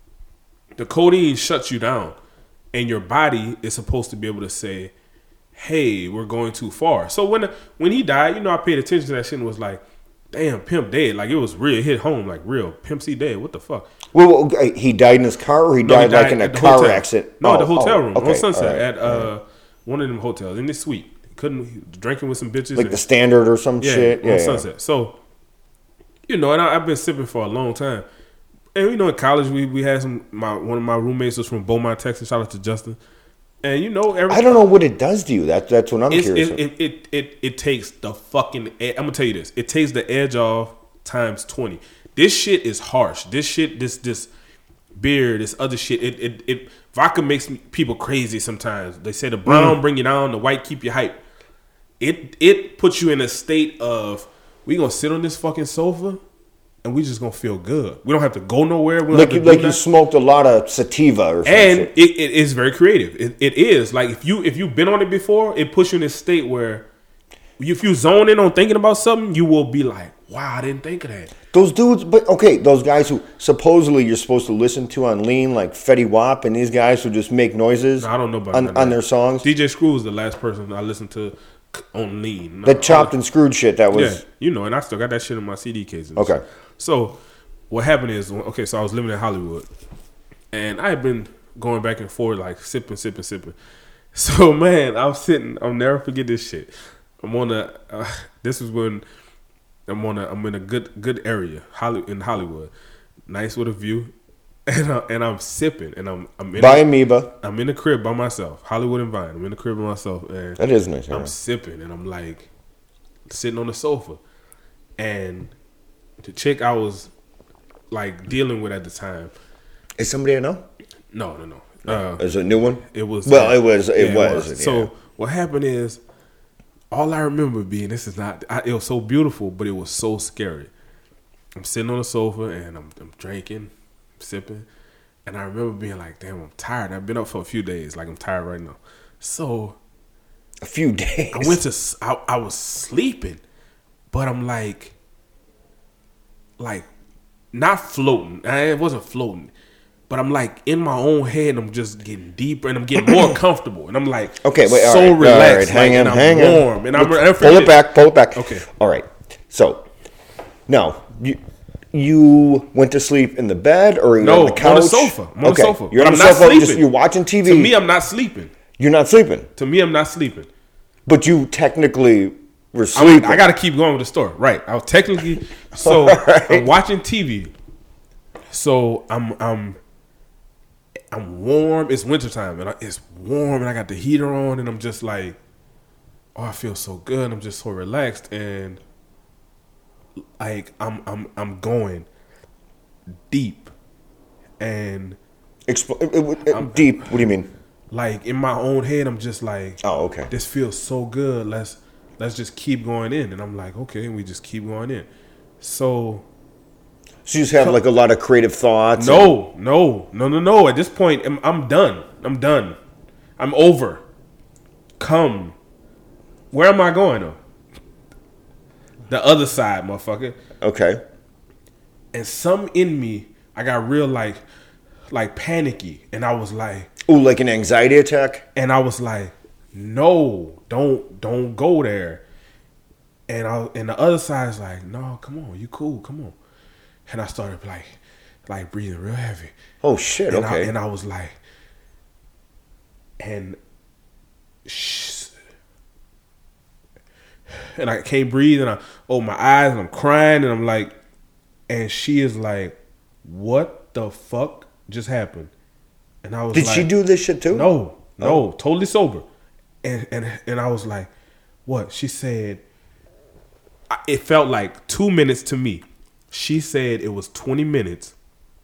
the codeine shuts you down, and your body is supposed to be able to say, "Hey, we're going too far." So when when he died, you know, I paid attention to that shit and was like, "Damn, Pimp dead!" Like it was real. It hit home like real. Pimp C dead. What the fuck? Well, well, he died in his car, or he, No, he died, like in a at the car hotel. accident. No, Oh, at the hotel oh, room okay, on Sunset all right, at all uh, right. one of them hotels in this suite. He couldn't he was drinking with some bitches. Like and- the Standard or some yeah, shit. on Yeah, yeah. Sunset. So, you know, and I, I've been sipping for a long time. And you know, in college, we we had some. My one of my roommates was from Beaumont, Texas. Shout out to Justin. And you know, every, I don't know what it does to you. That that's what I'm it's, curious. it, about. it, it, it, it takes the fucking. ed- I'm gonna tell you this. It takes the edge off times twenty. This shit is harsh. This shit, this this beer, this other shit. It it, it vodka makes me, people crazy sometimes. They say the brown Mm. bring you down, the white keep you hype. It it puts you in a state of we gonna sit on this fucking sofa and we just gonna feel good. We don't have to go nowhere. We don't like have you, to like do you nothing. smoked a lot of sativa or something. And it, it is very creative. It, it is like if you if you've been on it before, it puts you in this state where if you zone in on thinking about something, you will be like, "Wow, I didn't think of that." Those dudes, but okay, those guys who supposedly you're supposed to listen to on Lean, like Fetty Wap, and these guys who just make noises. No, I don't know about on, none of on that. their songs. D J Screw is the last person I listened to on Lean. That chopped and screwed shit. That was Yeah, you know, and I still got that shit in my C D cases. Okay. So what happened is, okay, so I was living in Hollywood, and I had been going back and forth, like sipping, sipping, sipping. So man, I'm sitting. I'll never forget this shit. I'm on a. Uh, this is when I'm on a. I'm in a good good area, Holly in Hollywood, nice with a view, and I, and I'm sipping, and I'm I'm in by a, Amoeba. I'm in the crib by myself, Hollywood and Vine. I'm in the crib by myself, and That is nice. I'm Yeah. sipping, and I'm like sitting on the sofa, and the chick I was like dealing with at the time. Is somebody I know? No, no, no. Uh, Is it a new one? it was Well, uh, it was. It yeah, was. yeah. So what happened is, all I remember being this is not. I, it was so beautiful, but it was so scary. I'm sitting on the sofa and I'm, I'm drinking, sipping, and I remember being like, "Damn, I'm tired. I've been up for a few days. Like I'm tired right now." So a few days. I went to. s- I, I was sleeping, but I'm like, like, not floating. I wasn't floating. But I'm like in my own head. I'm just getting deeper, and I'm getting more comfortable. And I'm like, Okay, wait. so all right, all relaxed, right, hang like, on, and I'm hang on. warm, and I'm Pull I it forget- back. Pull it back. Okay. All right. So, now you you went to sleep in the bed or you No, on the couch? on the sofa. I'm on okay. the sofa. You're But on I'm the not sofa. Just, sleeping. you're watching T V. To me, I'm not sleeping. you're not sleeping, To me, I'm not sleeping. but you technically were I'm, sleeping. I got to keep going with the story. Right. I was technically so Alright. I'm watching T V. So I'm I'm I'm warm. It's wintertime and I, it's warm and I got the heater on and I'm just like oh, I feel so good. I'm just so relaxed, and like I'm I'm I'm going deep, and Expl- it, it, it, deep. What do you mean? like in my own head, I'm just like, Oh, okay. this feels so good. Let's let's just keep going in, and I'm like, okay, and we just keep going in. So. So you just have like a lot of creative thoughts. No, no, no, no, no. At this point, I'm, I'm done. I'm done. I'm over. Come. Where am I going though? The other side, motherfucker. Okay. And some in me, I got real like, like panicky, and I was like, Ooh, like an anxiety attack. and I was like, no, don't, don't go there. And I, and the other side is like, no, come on, you cool, come on. And I started like, like breathing real heavy. Oh shit. And Okay. I, and I was like, and sh- and I can't breathe, and I open my eyes, and I'm crying, and I'm like, and she is like, what the fuck just happened? And I was Did like, she do this shit too? no, no, totally sober. And and and I was like, what? She said, I- it felt like two minutes to me. She said it was twenty minutes.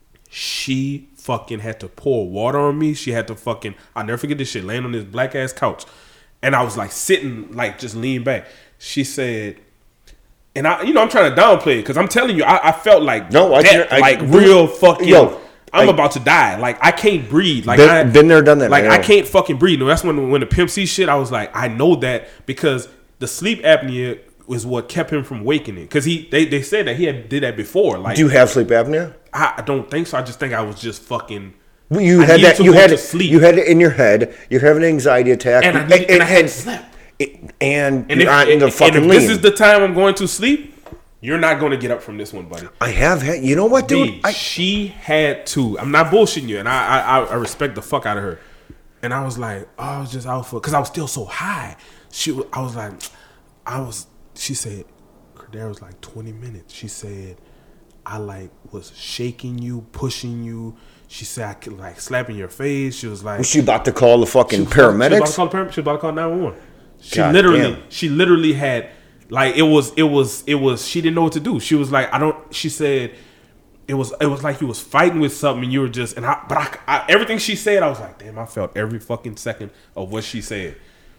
She fucking had to pour water on me. She had to fucking, I'll never forget this shit, laying on this black ass couch. And I was like sitting, like just leaning back. She said, and I, you know, I'm trying to downplay it because I'm telling you, I, I felt like, No, I death, can- I- like real fucking, Yo, I'm I- about to die. Like I can't breathe. Like Been- I, been there, done that, Like man. I can't fucking breathe. No, that's when when the Pimp C shit, I was like, I know that because the sleep apnea was what kept him from waking it. Because he, they, they said that he had did that before. Like, Do you have sleep apnea? I, I don't think so. I just think I was just fucking. Well, You I had needed that. to You go had to it. sleep. You had it in your head. You're having an anxiety attack, And I needed- and I hadn't slept. it- and And you're if, on the and fucking if lean. this is the time I'm going to sleep, you're not going to get up from this one, buddy. I have had. You know what, dude? B, I, she had to. I'm not bullshitting you, and I, I I respect the fuck out of her. And I was like, oh, I was just out for because I was still so high. She, was- I was like, I was. She said, there was like twenty minutes. She said, I like was shaking you, pushing you. She said I could like slap in your face. She was like, was she about to call the fucking she was about- paramedics? She was about to call, the param- she was about to call nine one one. She God literally, damn. she literally had like it was, it was, it was. She didn't know what to do. She was like, I don't. She said, it was, it was like you was fighting with something. And you were just, and I, but I, I, everything she said, I was like, damn, I felt every fucking second of what she said.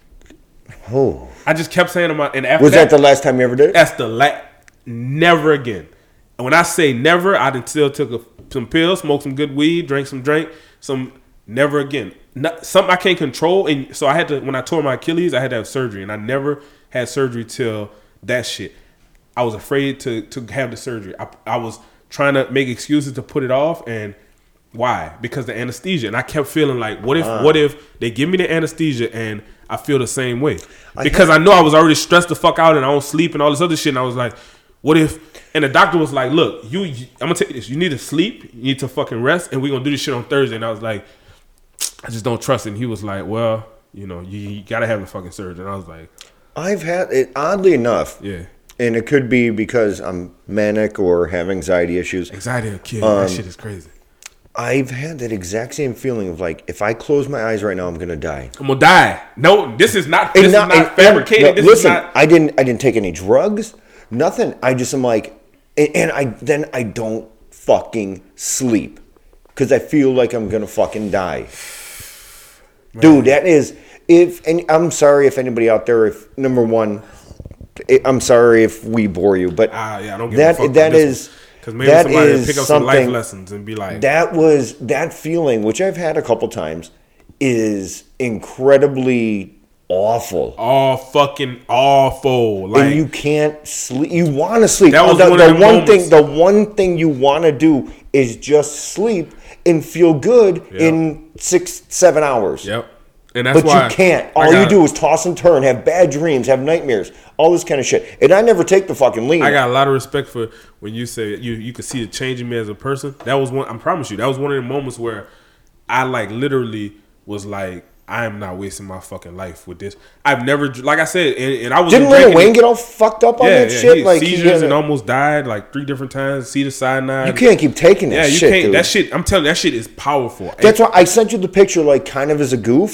Oh, I just kept saying to my, and after was that that, the last time you ever did it? that's the la- never again. And when I say never, I done still took a, some pills, smoked some good weed, drank some drink, some never again. Not, something I can't control, and so I had to. When I tore my Achilles, I had to have surgery, and I never had surgery till that shit. I was afraid to to have the surgery. I, I was trying to make excuses to put it off, and why? Because the anesthesia, and I kept feeling like, what if, Uh. what if they give me the anesthesia and I feel the same way? Because I know I was already stressed the fuck out, and I don't sleep and all this other shit, and I was like, what if? And the doctor was like, look, you, you I'm gonna tell you this. You need to sleep. You need to fucking rest, and we're gonna do this shit on Thursday. And I was like, I just don't trust it. And he was like, well, you know, you, you gotta have the fucking surgery. And I was like, I've had it. Oddly enough, yeah, and it could be because I'm manic or have anxiety issues. anxiety of kid. Um, that shit is crazy. I've had that exact same feeling of like, if I close my eyes right now, I'm gonna die. I'm gonna die. No, this is not. And This not- is not and- fabricated. no, this listen, is not. I didn't. I didn't take any drugs. Nothing. I just am like, and, and I then I don't fucking sleep because I feel like I'm gonna fucking die. Dude, that is if. And I'm sorry if anybody out there. If number one, I- I'm sorry if we bore you, but Ah, yeah, I don't give that a fuck. that is. because maybe that somebody will is pick up some life something- lessons and be like, That was that feeling, which I've had a couple times, is incredibly awful. all fucking awful. Like And you can't sleep. You want to sleep. That was the one the of them one moments. thing. The one thing you want to do is just sleep and feel good Yep. in six, seven hours. Yep. And that's But why you can't. I All got- you do is toss and turn, have bad dreams, have nightmares, all this kind of shit. And I never take the fucking lean. I got a lot of respect for when you say you you could see the change in me as a person. That was one. I promise you, that was one of the moments where I like literally was like, I am not wasting my fucking life with this. I've never, like I said, and, and I was Didn't Lil Wayne get all fucked up on yeah, that yeah, shit? he, Like he seizures had and a- almost died like three different times. Cedar Sinai. you can't keep taking that Yeah, you shit, can't. dude. That shit. I'm telling you, that shit is powerful. That's why I sent you the picture, like kind of as a goof.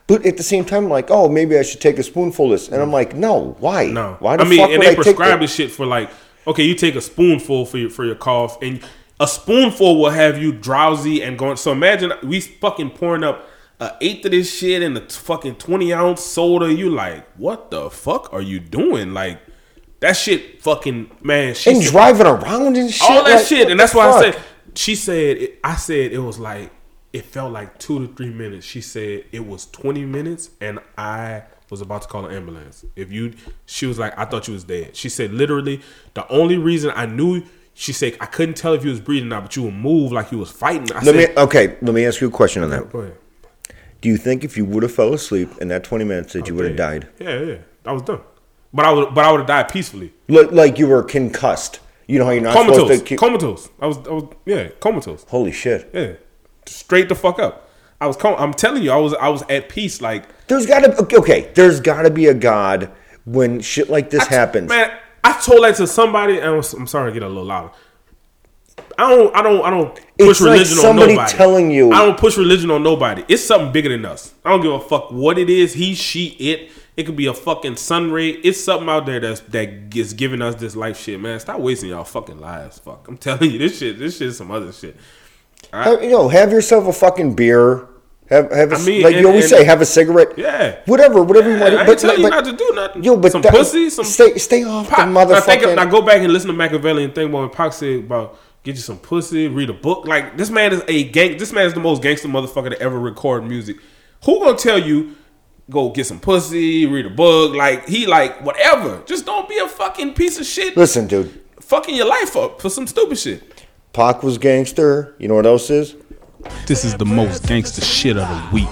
But at the same time, I'm like, oh, maybe I should take a spoonful of this. And I'm like, no, why? No. Why the I mean, fuck and would they I take prescribe that? this shit for like, okay, you take a spoonful for your for your cough, and a spoonful will have you drowsy and going. So imagine we fucking pouring up an eighth of this shit in a t- fucking twenty ounce soda. You like, what the fuck are you doing? Like that shit, fucking man. She And said, driving around and shit. all that like, shit, what and the that's why I fuck? said. She said, it, I said it was like it felt like two to three minutes. She said it was twenty minutes, and I was about to call an ambulance. If you, she was like, I thought you was dead. She said literally the only reason I knew. She said I couldn't tell if you was breathing or not, but you would move like you was fighting. I Let said, me okay. Let me ask you a question on that. go ahead. Do you think if you would have fell asleep in that twenty minutes that you would have died? Yeah, yeah, I was done. But I would, but I would have died peacefully. Like, like you were concussed. You know how you're not Comatose, supposed to keep... comatose. I was, I was, yeah, comatose. Holy shit! Yeah, straight the fuck up. I was, com- I'm telling you, I was, I was at peace. Like There's got to okay. There's got to be a God when shit like this I t- happens. Man, I told that to somebody, and I was, I'm sorry to get a little louder. I don't, I don't, I don't push It's like religion somebody on nobody. telling you- I don't push religion on nobody. It's something bigger than us. I don't give a fuck what it is. He, she, it. It could be a fucking sun ray. It's something out there that's that is giving us this life shit, man. Stop wasting y'all fucking lives. Fuck, I'm telling you, this shit, this shit is some other shit. Have, you know, have yourself a fucking beer. Have have a, I mean, like and- you always and- say, have a cigarette. Yeah. Whatever, whatever you Yeah, want. I ain't But telling like, you not to do nothing. Yo, but some that- pussy, some stay stay off Pac, the now, think, motherfucking. now go back and listen to Machiavelli and think about what Pac said about get you some pussy, read a book. Like this man is a gang. This man is the most gangster motherfucker to ever record music. Who gonna tell you go get some pussy, read a book? Like he like whatever. Just don't be a fucking piece of shit. Listen, dude. Fucking your life up for some stupid shit. Pac was gangster. You know what else is? This is the most gangster shit of the week.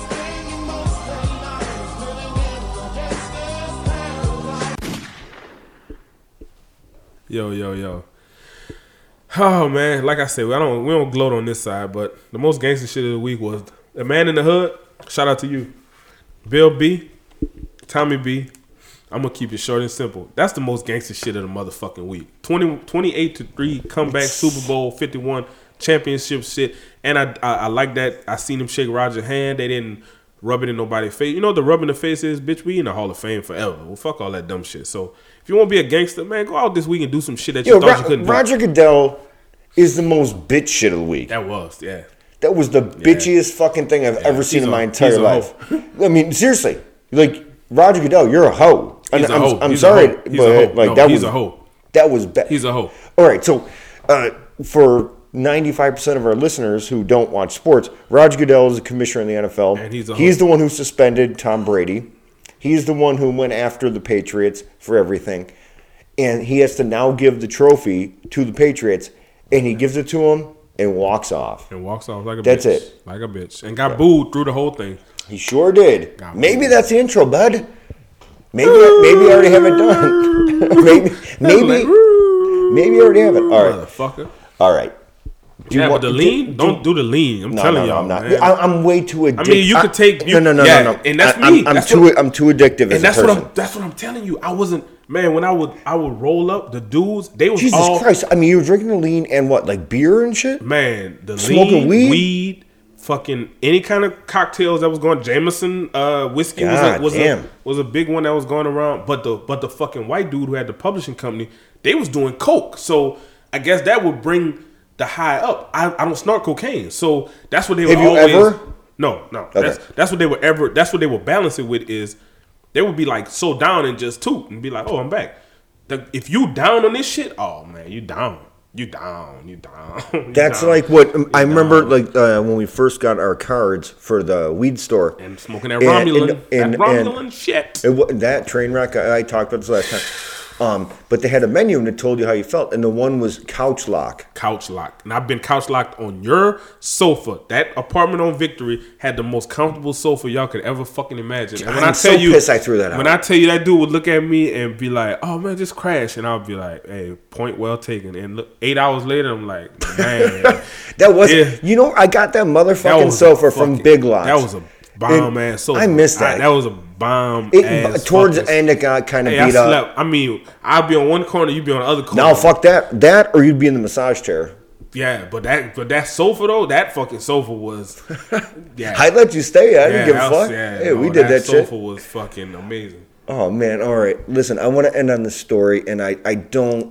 Yo, yo, yo. Oh man, like I said, I don't we don't gloat on this side, but the most gangster shit of the week was a man in the hood. Shout out to you, Bill B, Tommy B. I'm gonna keep it short and simple. That's the most gangster shit of the motherfucking week. twenty, twenty-eight to three comeback, Super Bowl fifty-one championship shit, and I, I I like that. I seen him shake Roger's hand. They didn't rub it in nobody's face. You know what the rubbing the face is, bitch? We in the Hall of Fame forever. Well, fuck all that dumb shit. So if you want to be a gangster, man, go out this week and do some shit that you Yo, thought Ro- you couldn't do. Roger Goodell is the most bitch shit of the week. That was, yeah. That was the bitchiest fucking thing I've Yeah, ever seen he's in a- my he's entire a life. hoe. I mean, seriously, like Roger Goodell, you're a hoe. And He's a I'm, hoe. I'm He's a sorry, hoe. He's but a hoe. like No, that he's was a hoe. That was bad. He's a hoe. All right, so uh, for ninety-five percent of our listeners who don't watch sports, Roger Goodell is a commissioner in the N F L. And he's a he's hoe. the one who suspended Tom Brady. He's the one who went after the Patriots for everything. And he has to now give the trophy to the Patriots, and he gives it to them and walks off. And walks off like a That's bitch. it. Like a bitch. And got booed through the whole thing. He sure did. God, maybe man. that's the intro, bud. Maybe maybe I already have it done. maybe maybe maybe I already have it. All right. Motherfucker. All right. Do Yeah, want- but the do- lean, do- don't do the lean. I'm no, telling no, no, y'all, I'm not. man. I, I'm way too addictive. I mean, you could take you, no, no, no, yeah, no, no. and that's I, me. I'm, I'm that's too. what, I'm too addictive as and that's a what person. I'm. That's what I'm telling you. I wasn't, man. When I would, I would roll up the dudes. They was Jesus all, Christ! I mean, you were drinking the lean and what, like beer and shit? man. The Smoking lean, weed? weed, fucking any kind of cocktails that was going. Jameson uh, whiskey was God a, was damn. a was a big one that was going around. But the but the fucking white dude who had the publishing company, they was doing coke. So I guess that would bring the high up. I, I don't snort cocaine, so that's what they Have would you always. ever? No, no. Okay. That's that's what they would ever. That's what they would balance it with is they would be like so down and just toot and be like, oh, I'm back. The, if you down on this shit, oh man, you down, you down, you down. you That's down. like what um, I You remember, down. like uh, when we first got our cards for the weed store and smoking that And- Romulan, and- and- that Romulan shit. It, wa- that train wreck, I, I talked about this last time. Um, but they had a menu and it told you how you felt, and the one was couch lock. Couch locked, and I've been couch locked on your sofa. That apartment on Victory had the most comfortable sofa y'all could ever fucking imagine. And when I'm I tell so you, pissed I threw that out. When I tell you that dude would look at me and be like, "Oh man, just crash," and I'll be like, "Hey, point well taken." And look, eight hours later, I'm like, "Man, That was, Yeah. you know, I got that that motherfucking was a sofa from fucking- Big Lots. That was a bomb And ass sofa. I missed that. I, that was a bomb. It, ass towards fucking- the end, it got kind of Hey, I beat up. slept. I mean, I'd be on one corner, you'd be on the other corner. Now, fuck that. That, or you'd be in the massage chair. Yeah, but that but that sofa though, that fucking sofa was. Yeah, I let you stay. I didn't yeah, give a that was- fuck. Yeah, hey, no, we did that, that shit. sofa was fucking amazing. Oh man! All right, listen. I want to end on this story, and I I don't.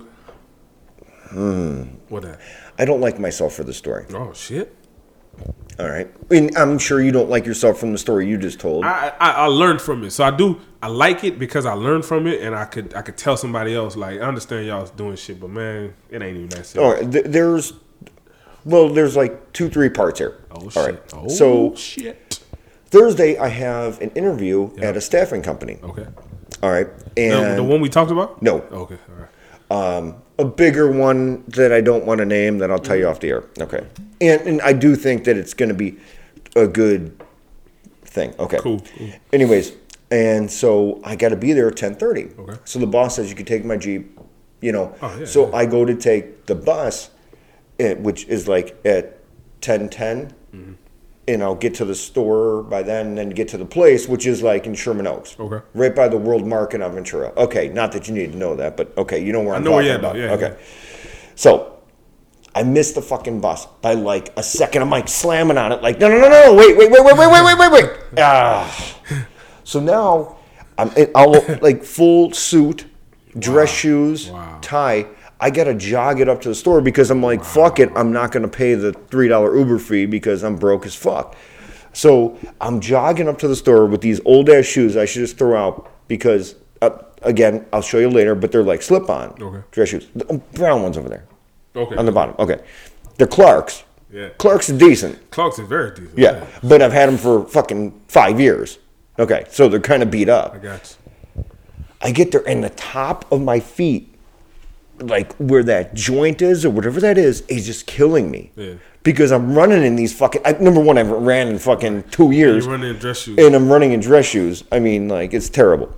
Hmm, What that? I don't like myself for the story. Oh shit! All right, I mean, I'm sure you don't like yourself from the story you just told. I, I I learned from it, so I do. I like it because I learned from it, and I could I could tell somebody else like I understand y'all doing shit, but man, it ain't even that All serious. right, th- there's, well, there's like two, three parts here. Oh All shit! right, Oh so shit! Thursday I have an interview Yeah. at a staffing company. Okay. All right, The, and the one we talked about? no, Okay. All right. um, a bigger one that I don't want to name that I'll tell you off the air. Okay, and and I do think that it's going to be a good thing. Okay, Cool, cool. Anyways, and so I got to be there at ten thirty. Okay. So the boss says you can take my Jeep, you know. Oh, yeah, so yeah. I go to take the bus, eh, which is like at ten ten. Mm-hmm. And I'll get to the store by then, and then get to the place, which is like in Sherman Oaks. Okay. Right by the World Market on Ventura. Okay, not that you need to know that, but okay, you know where I I'm know where talking you're at, about. though. Yeah, okay. yeah. So I missed the fucking bus by like a second. I'm like slamming on it, like, no, no, no, no, wait, wait, wait, wait, wait, wait, wait, wait, wait. Ah. So now I'm in all like full suit, dress shoes, Wow. tie. I gotta jog it up to the store because I'm like, fuck it, I'm not gonna pay the three dollar Uber fee because I'm broke as fuck. So I'm jogging up to the store with these old ass shoes I should just throw out because, uh, again, I'll show you later, but they're like slip on Okay. dress shoes. The um, brown ones over there Okay. on the bottom. Okay. They're Clark's. Yeah. Clark's are decent. Clark's is very decent. Yeah. But I've had them for fucking five years. Okay. So they're kind of beat up. I got you. I get there and the top of my feet, like where that joint is or whatever that is, is just killing me. Yeah. Because I'm running in these fucking. I, number one, I haven't ran in fucking two years. You're running in dress shoes. And I'm running in dress shoes. I mean, like, it's terrible.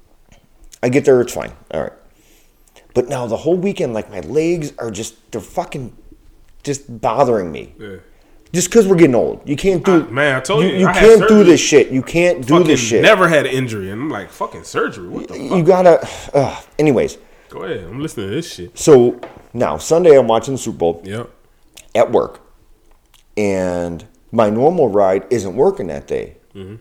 I get there, it's fine. All right. But now the whole weekend, like, my legs are just, they're fucking just bothering me. Yeah. Just because we're getting old. You can't do. I- man, I told you, You, I had can't do surgery. this shit. You can't do Fucking this shit. never had an injury, and I'm like, fucking surgery. What the fuck? You gotta. Uh, anyways. Go ahead. I'm listening to this shit. So now, Sunday, I'm watching the Super Bowl Yep. at work. And my normal ride isn't working that day. Mm-hmm.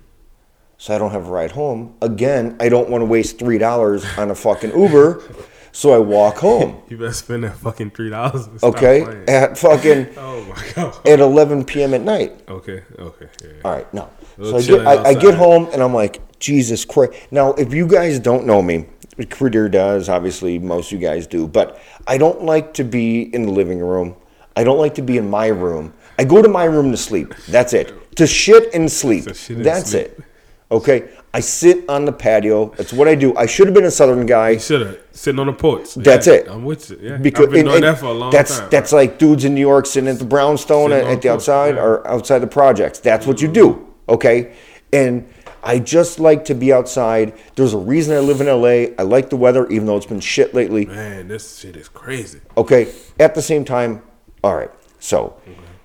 So I don't have a ride home. Again, I don't want to waste three dollars on a fucking Uber. So I walk home. You better spend that fucking three dollars. Okay? At fucking Oh my god. at eleven p.m. at night. Okay. Okay. Yeah. All right, no. So Little I get, chilling I, I get outside. home and I'm like, Jesus Christ. Now, if you guys don't know me, Creeder does, obviously most of you guys do, but I don't like to be in the living room. I don't like to be in my room. I go to my room to sleep. That's it. To shit and sleep. To shit and That's sleep. it. Okay? I sit on the patio. That's what I do. I should have been a Southern guy. You should have sitting on the porch. That's Yeah, it. I'm with you. Yeah. Because I've been and- doing and that for a long that's, time. That's like dudes in New York sitting at the brownstone Sitting at, on at the the outside porch, or outside the projects. That's what you do, okay? And I just like to be outside. There's a reason I live in L A. I like the weather, even though it's been shit lately. Man, this shit is crazy. Okay. At the same time, all right. So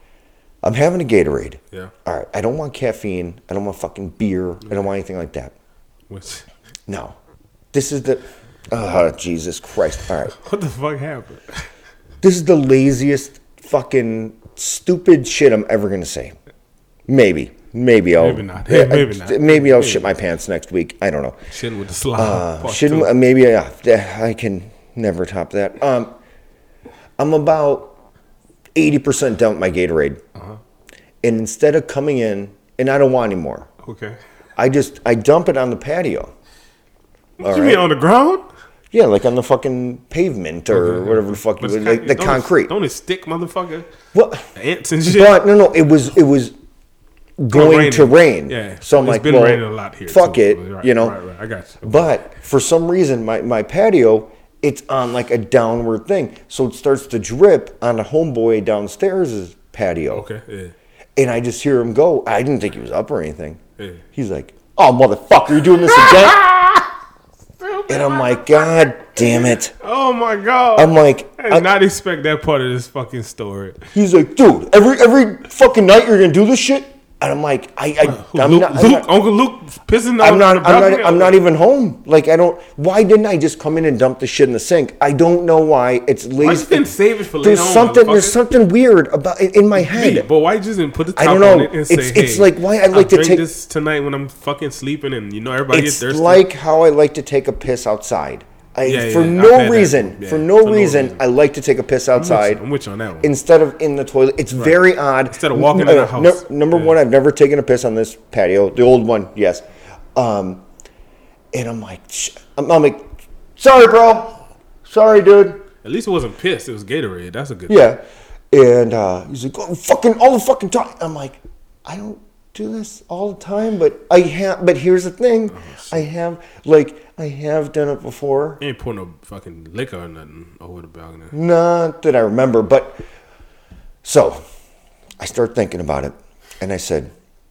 I'm having a Gatorade. Yeah. All right. I don't want caffeine. I don't want fucking beer. I don't want anything like that. Which, No. This is the. Oh, Jesus Christ. All right. what the fuck happened? This is the laziest fucking stupid shit I'm ever gonna say. Maybe, maybe I'll Maybe not. Yeah, maybe not. Maybe I'll Maybe shit my not. pants next week. I don't know. Shitting with the slide. Uh, part shouldn't two. maybe yeah, I can never top that. Um, I'm about eighty percent done with my Gatorade, Uh-huh. and instead of coming in, and I don't want any more. Okay. I just I dump it on the patio. All you right. mean on the ground? Yeah, like on the fucking pavement or Okay. whatever the fuck you But would, it's like kind- the don't it- concrete. Don't it stick, motherfucker? What? Ants and shit. But no, no, it was it was going raining. to rain. Yeah. So I'm It's like, been well, raining a lot here, fuck too. it, Right, you know. right, right. I got you. But for some reason, my my patio, it's on like a downward thing, so it starts to drip on the homeboy downstairs' patio. Okay. Yeah. And I just hear him go. I didn't think he was up or anything. Yeah. He's like, "Oh motherfucker, you're doing this again?" And I'm like, "God damn it!" Oh my god. I'm like, I did I- not expect that part of this fucking story. He's like, "Dude, every every fucking night you're gonna do this shit." And I'm like, I, I Who, I'm Luke, not, I'm Luke not, Uncle Luke pissing I'm on not, the I'm not, balcony? I'm not even home. Like, I don't, why didn't I just come in and dump the shit in the sink? I don't know why. It's lazy. Why you didn't save it for later There's on, something, there's motherfucker? something weird about in, in my head. Me, but why you just didn't put the top I don't know. on it and say, It's- it's hey, like why I like to drink take- this tonight when I'm fucking sleeping and you know everybody It's gets thirsty. like how I like to take a piss outside. I, Yeah, for yeah, I've no had that. reason, Yeah, for no for no reason, reason. I like to take a piss I'm with you- outside. I'm with you on that one. Instead of in the toilet. It's very odd. Instead of walking N- in the uh, house. no- number Yeah. one, I've never taken a piss on this patio. The old one, yes. Um, and I'm like, sh- I'm, I'm like, sorry, bro. Sorry, dude. At least it wasn't piss. It was Gatorade. That's a good Yeah. And uh, he's like, oh, fucking all the fucking time. I'm like, I don't do this all the time, but I have. But here's the thing, Oh, I have like I have done it before. You ain't pouring no fucking liquor or nothing over the balcony. Not that I remember, but so I start thinking about it, and I said,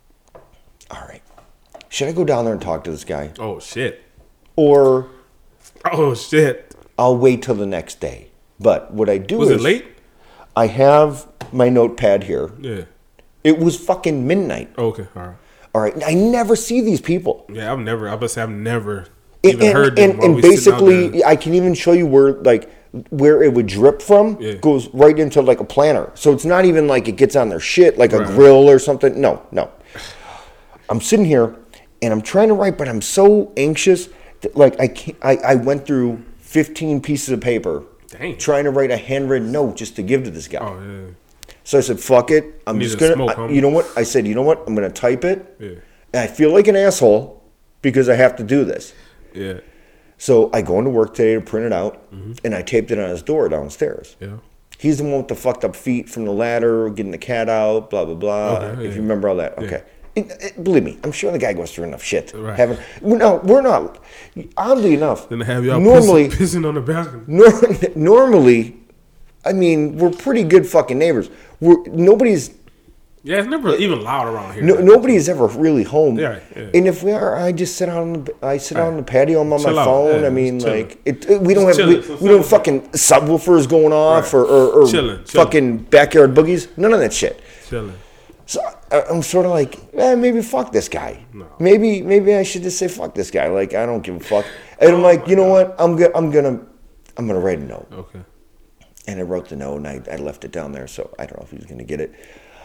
all right, should I go down there and talk to this guy, Oh shit. or Oh shit. I'll wait till the next day? But what I do Was is it late? I have my notepad here. Yeah. It was fucking midnight. Okay. All right. All right, I never see these people. Yeah, I've never. I must say I've never And, even and, heard them and, while and we sitting out basically, there. I can even show you where like where it would drip from Yeah. goes right into like a planter. So it's not even like it gets on their shit like a Right. grill or something. No, no. I'm sitting here and I'm trying to write, but I'm so anxious that like I can't. I, I went through fifteen pieces of paper Dang. trying to write a handwritten note just to give to this guy. Oh yeah. So I said, "Fuck it, I'm Need just to gonna." smoke, I- homie. you know what? I said, "You know what? I'm gonna type it." Yeah. And I feel like an asshole because I have to do this. Yeah. So I go into work today to print it out, and I taped it on his door downstairs. Yeah. He's the one with the fucked up feet from the ladder, getting the cat out, blah blah blah. Okay, if yeah. you remember all that, okay. It, it, believe me, I'm sure the guy goes through enough shit. Right. Having, no, we're not. Oddly enough, Then they have y'all normally, pissing, pissing on the balcony. nor, normally, I mean, we're pretty good fucking neighbors. We're nobody's. Yeah, it's never even loud around here. No, nobody is ever really home. Yeah, yeah. And if we are, I just sit out on the I sit out on the patio. I'm on Chill my out, phone. yeah, I mean, just chilling. like it, it- we don't Just have we, chilling, so we don't have something- fucking subwoofers going off Right. or or, or Chilling, chilling. fucking backyard boogies. None of that shit. Chilling. So I, I'm sort of like, eh, maybe fuck this guy. No. Maybe maybe I should just say fuck this guy. Like I don't give a fuck. And I'm like, you know what? I'm gonna I'm gonna I'm gonna write a note. Okay. And I wrote the note and I, I left it down there. So I don't know if he was gonna get it.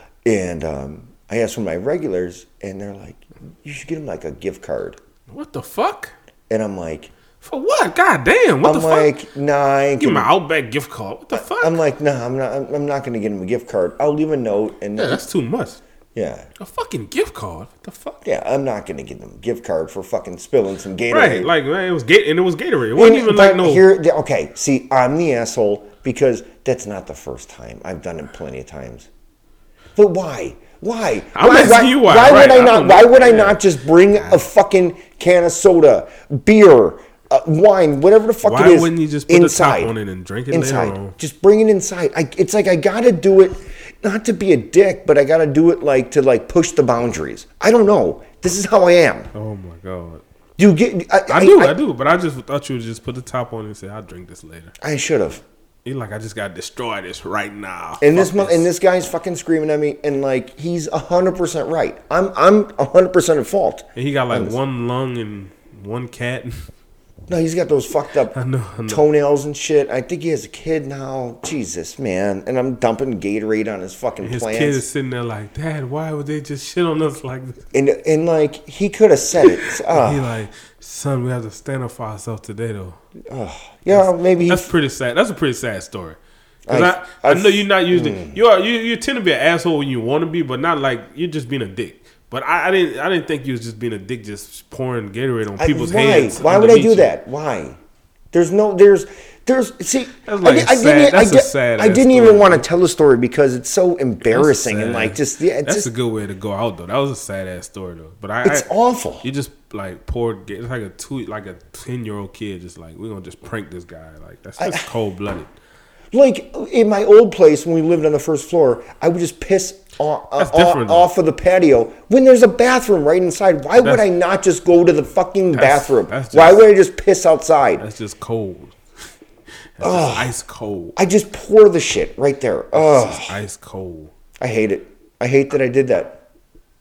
And um, I asked one of my regulars, and they're like, you should get him like a gift card. What the fuck? And I'm like, For what? God damn! What I'm the like, fuck? nah, I ain't Give him gonna, an Outback gift card. What the fuck? I'm like, nah, I'm not. I'm, I'm not gonna get him a gift card. I'll leave a note, and yeah, that's too much. yeah, A fucking gift card. What the fuck? yeah, I'm not gonna give him a gift card for fucking spilling some Gatorade. Right, like man, it was Gate and it was Gatorade. It wasn't And- even but like no. Here, okay, see, I'm the asshole because that's not the first time. I've done it plenty of times. But why? Why? I'm why, asking you why, Why right, would I I not? don't Why know. would I Yeah. not just bring a fucking can of soda, beer, uh, wine, whatever the fuck Why it is? wouldn't you just put inside, the top on it and drink it inside? later on? Just bring it inside. I, it's like I gotta do it, not to be a dick, but I gotta do it like to like push the boundaries. I don't know. This is how I am. Oh my god. Do you get? I, I, do, I, do, but I just thought you would just put the top on it and say, "I'll drink this later." I should have. He like, I just gotta destroy this right now. And this, Fuck mo- and this guy's fucking screaming at me, and like he's a hundred percent right. I'm I'm a hundred percent at fault. And he got like Honest. one lung and one cat. No, he's got those fucked up I know, I know. toenails and shit. I think he has a kid now. Jesus, man. And I'm dumping Gatorade on his fucking His plants. kid is sitting there like, Dad, why would they just shit on us like this? and and like he could have said it. Ah, He like, son, we have to stand up for ourselves today though. yeah, maybe he, That's pretty sad. That's a pretty sad story. 'Cause I- I, I, I- know you're not usually you are you you tend to be an asshole when you want to be, but not like you're just being a dick. But I, I didn't I didn't think you was just being a dick, just pouring Gatorade on I- people's why? heads. Why would I underneath do you. that? Why? There's no, there's, there's. See, That's like I, a di- I sad- didn't. I, that's a di- sad I ass didn't even story, want to bro. tell the story because it's so That's embarrassing and sad. like just yeah, it's That's just a good way to go out though. That was a sad ass story though. But I, it's I awful. you just like poured. Ga- It's like a two, like a ten year old kid, just like we're gonna just prank this guy. Like that's just cold blooded. Like in my old place when we lived on the first floor, I would just piss off, That's off, different, though. off of the patio when there's a bathroom right inside. Why would That's- I not just go to the fucking That's- bathroom? that's Why just- would I just piss outside? That's just cold. That's just ice cold. I just pour the shit right there. It's Oh, just ice cold. I hate it. I hate that I did that.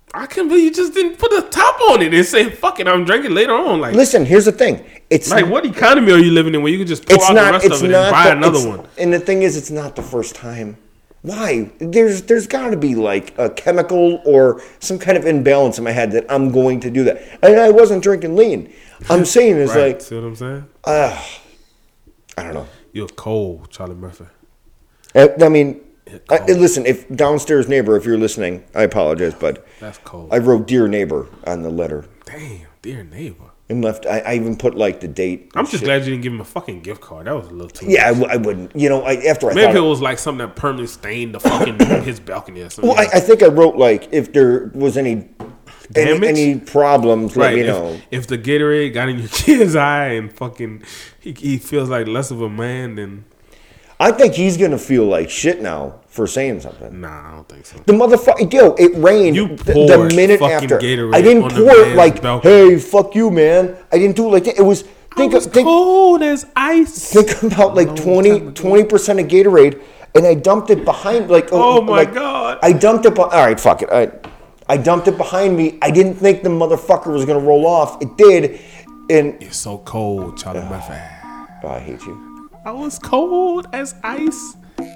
I can't believe you just didn't put a top on it and say, fuck it, I'm drinking later on. Like, listen, here's the thing. It's like, what economy are you living in where you can just pour it's out not, the rest it's of it not and buy the, another it's- one? And the thing is, it's not the first time. Why? There's there's got to be like a chemical or some kind of imbalance in my head that I'm going to do that. And I wasn't drinking lean. I'm saying is Right. like, See what I'm saying? uh, I don't know. You're cold, Charlie Murphy. I, I mean, I, listen, if downstairs neighbor, if you're listening, I apologize, but That's cold. I wrote "Dear Neighbor" on the letter Damn, dear neighbor. and left. I, I even put like the date. I'm just Shit. glad you didn't give him a fucking gift card. That was a little too Yeah, I, much. w- I wouldn't. You know, I, after I Maybe thought it was like something that permanently stained the fucking his balcony or something. well, I, I think I wrote like if there was any Damage? any, any problems, let right. me If, know. if the Gatorade got in your kid's eye and fucking he, he feels like less of a man, then I think he's gonna feel like shit now for saying something. nah, I don't think so. The motherfucker, yo, it rained You th- the poured minute fucking after. Gatorade I didn't on the pour it man's like, balcony. hey, fuck you, man. I didn't do it like that. It was think I was think cold as ice. think about like twenty percent of Gatorade, and I dumped it behind like Oh my like, God. I dumped it. Be- all right, fuck it. I I dumped it behind me. I didn't think the motherfucker was gonna roll off. It did, and You're so cold, Charlie Murphy. oh, I hate you. I was cold as ice.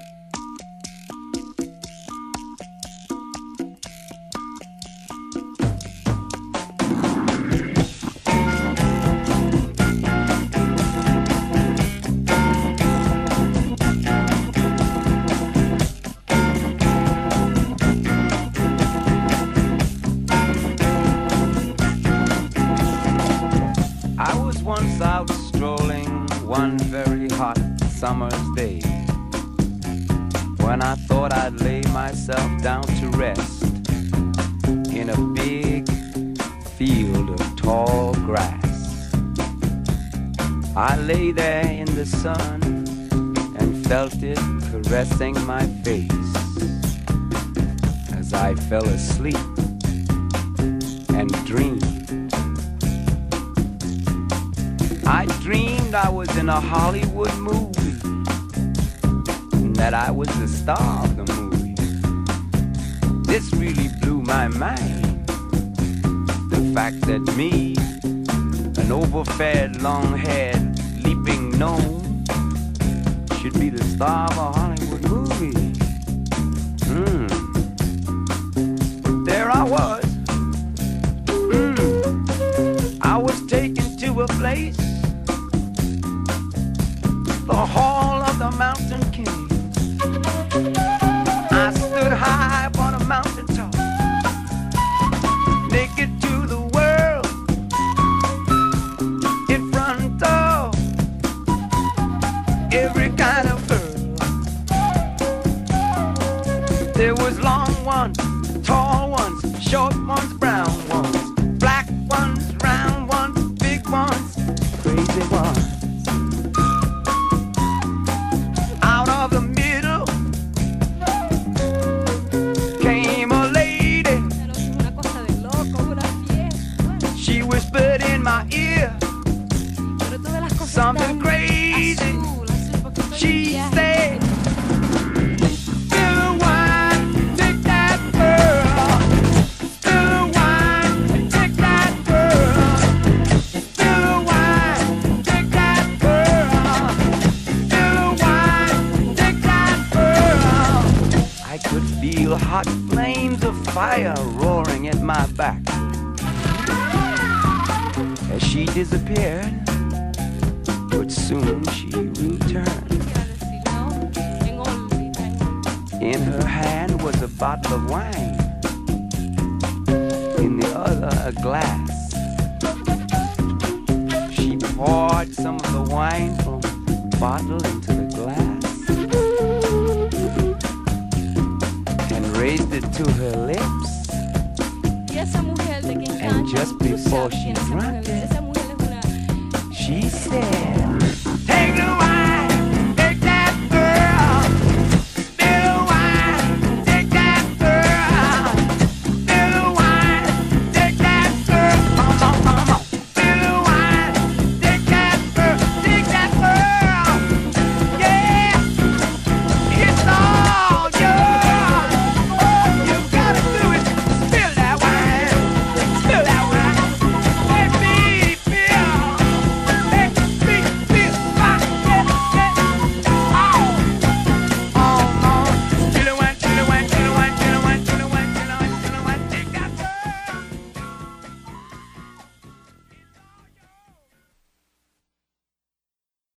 I was once out strolling one very hot summer's day, when I thought I'd lay myself down to rest in a big field of tall grass. I lay there in the sun and felt it caressing my face as I fell asleep and dreamed. I dreamed I was in a Hollywood movie, and that I was the star of the movie. This really blew my mind. The fact that me, an overfed, long-haired, leaping gnome, should be the star of a Hollywood movie. Hmm. But there I was. Hmm. I was taken to a place, the Hall of the Mountain King. I stood high upon a mountain top, naked to the world, in front of every kind of girl. There was long ones, tall ones, short ones, brown ones, black ones, round ones, big ones, crazy ones. Out of the middle came a lady. She whispered in my ear something crazy. She said, "Spill the wine, take that girl. Spill the wine, take that girl. Spill the wine, take that girl. Spill the wine, take that girl." I could feel hot flames of fire roaring at my back as she disappeared, but soon she returned. In her hand was a bottle of wine, in the other a glass. She poured some of the wine from the bottle into the glass and raised it to her lips. And just before she drank it, she said,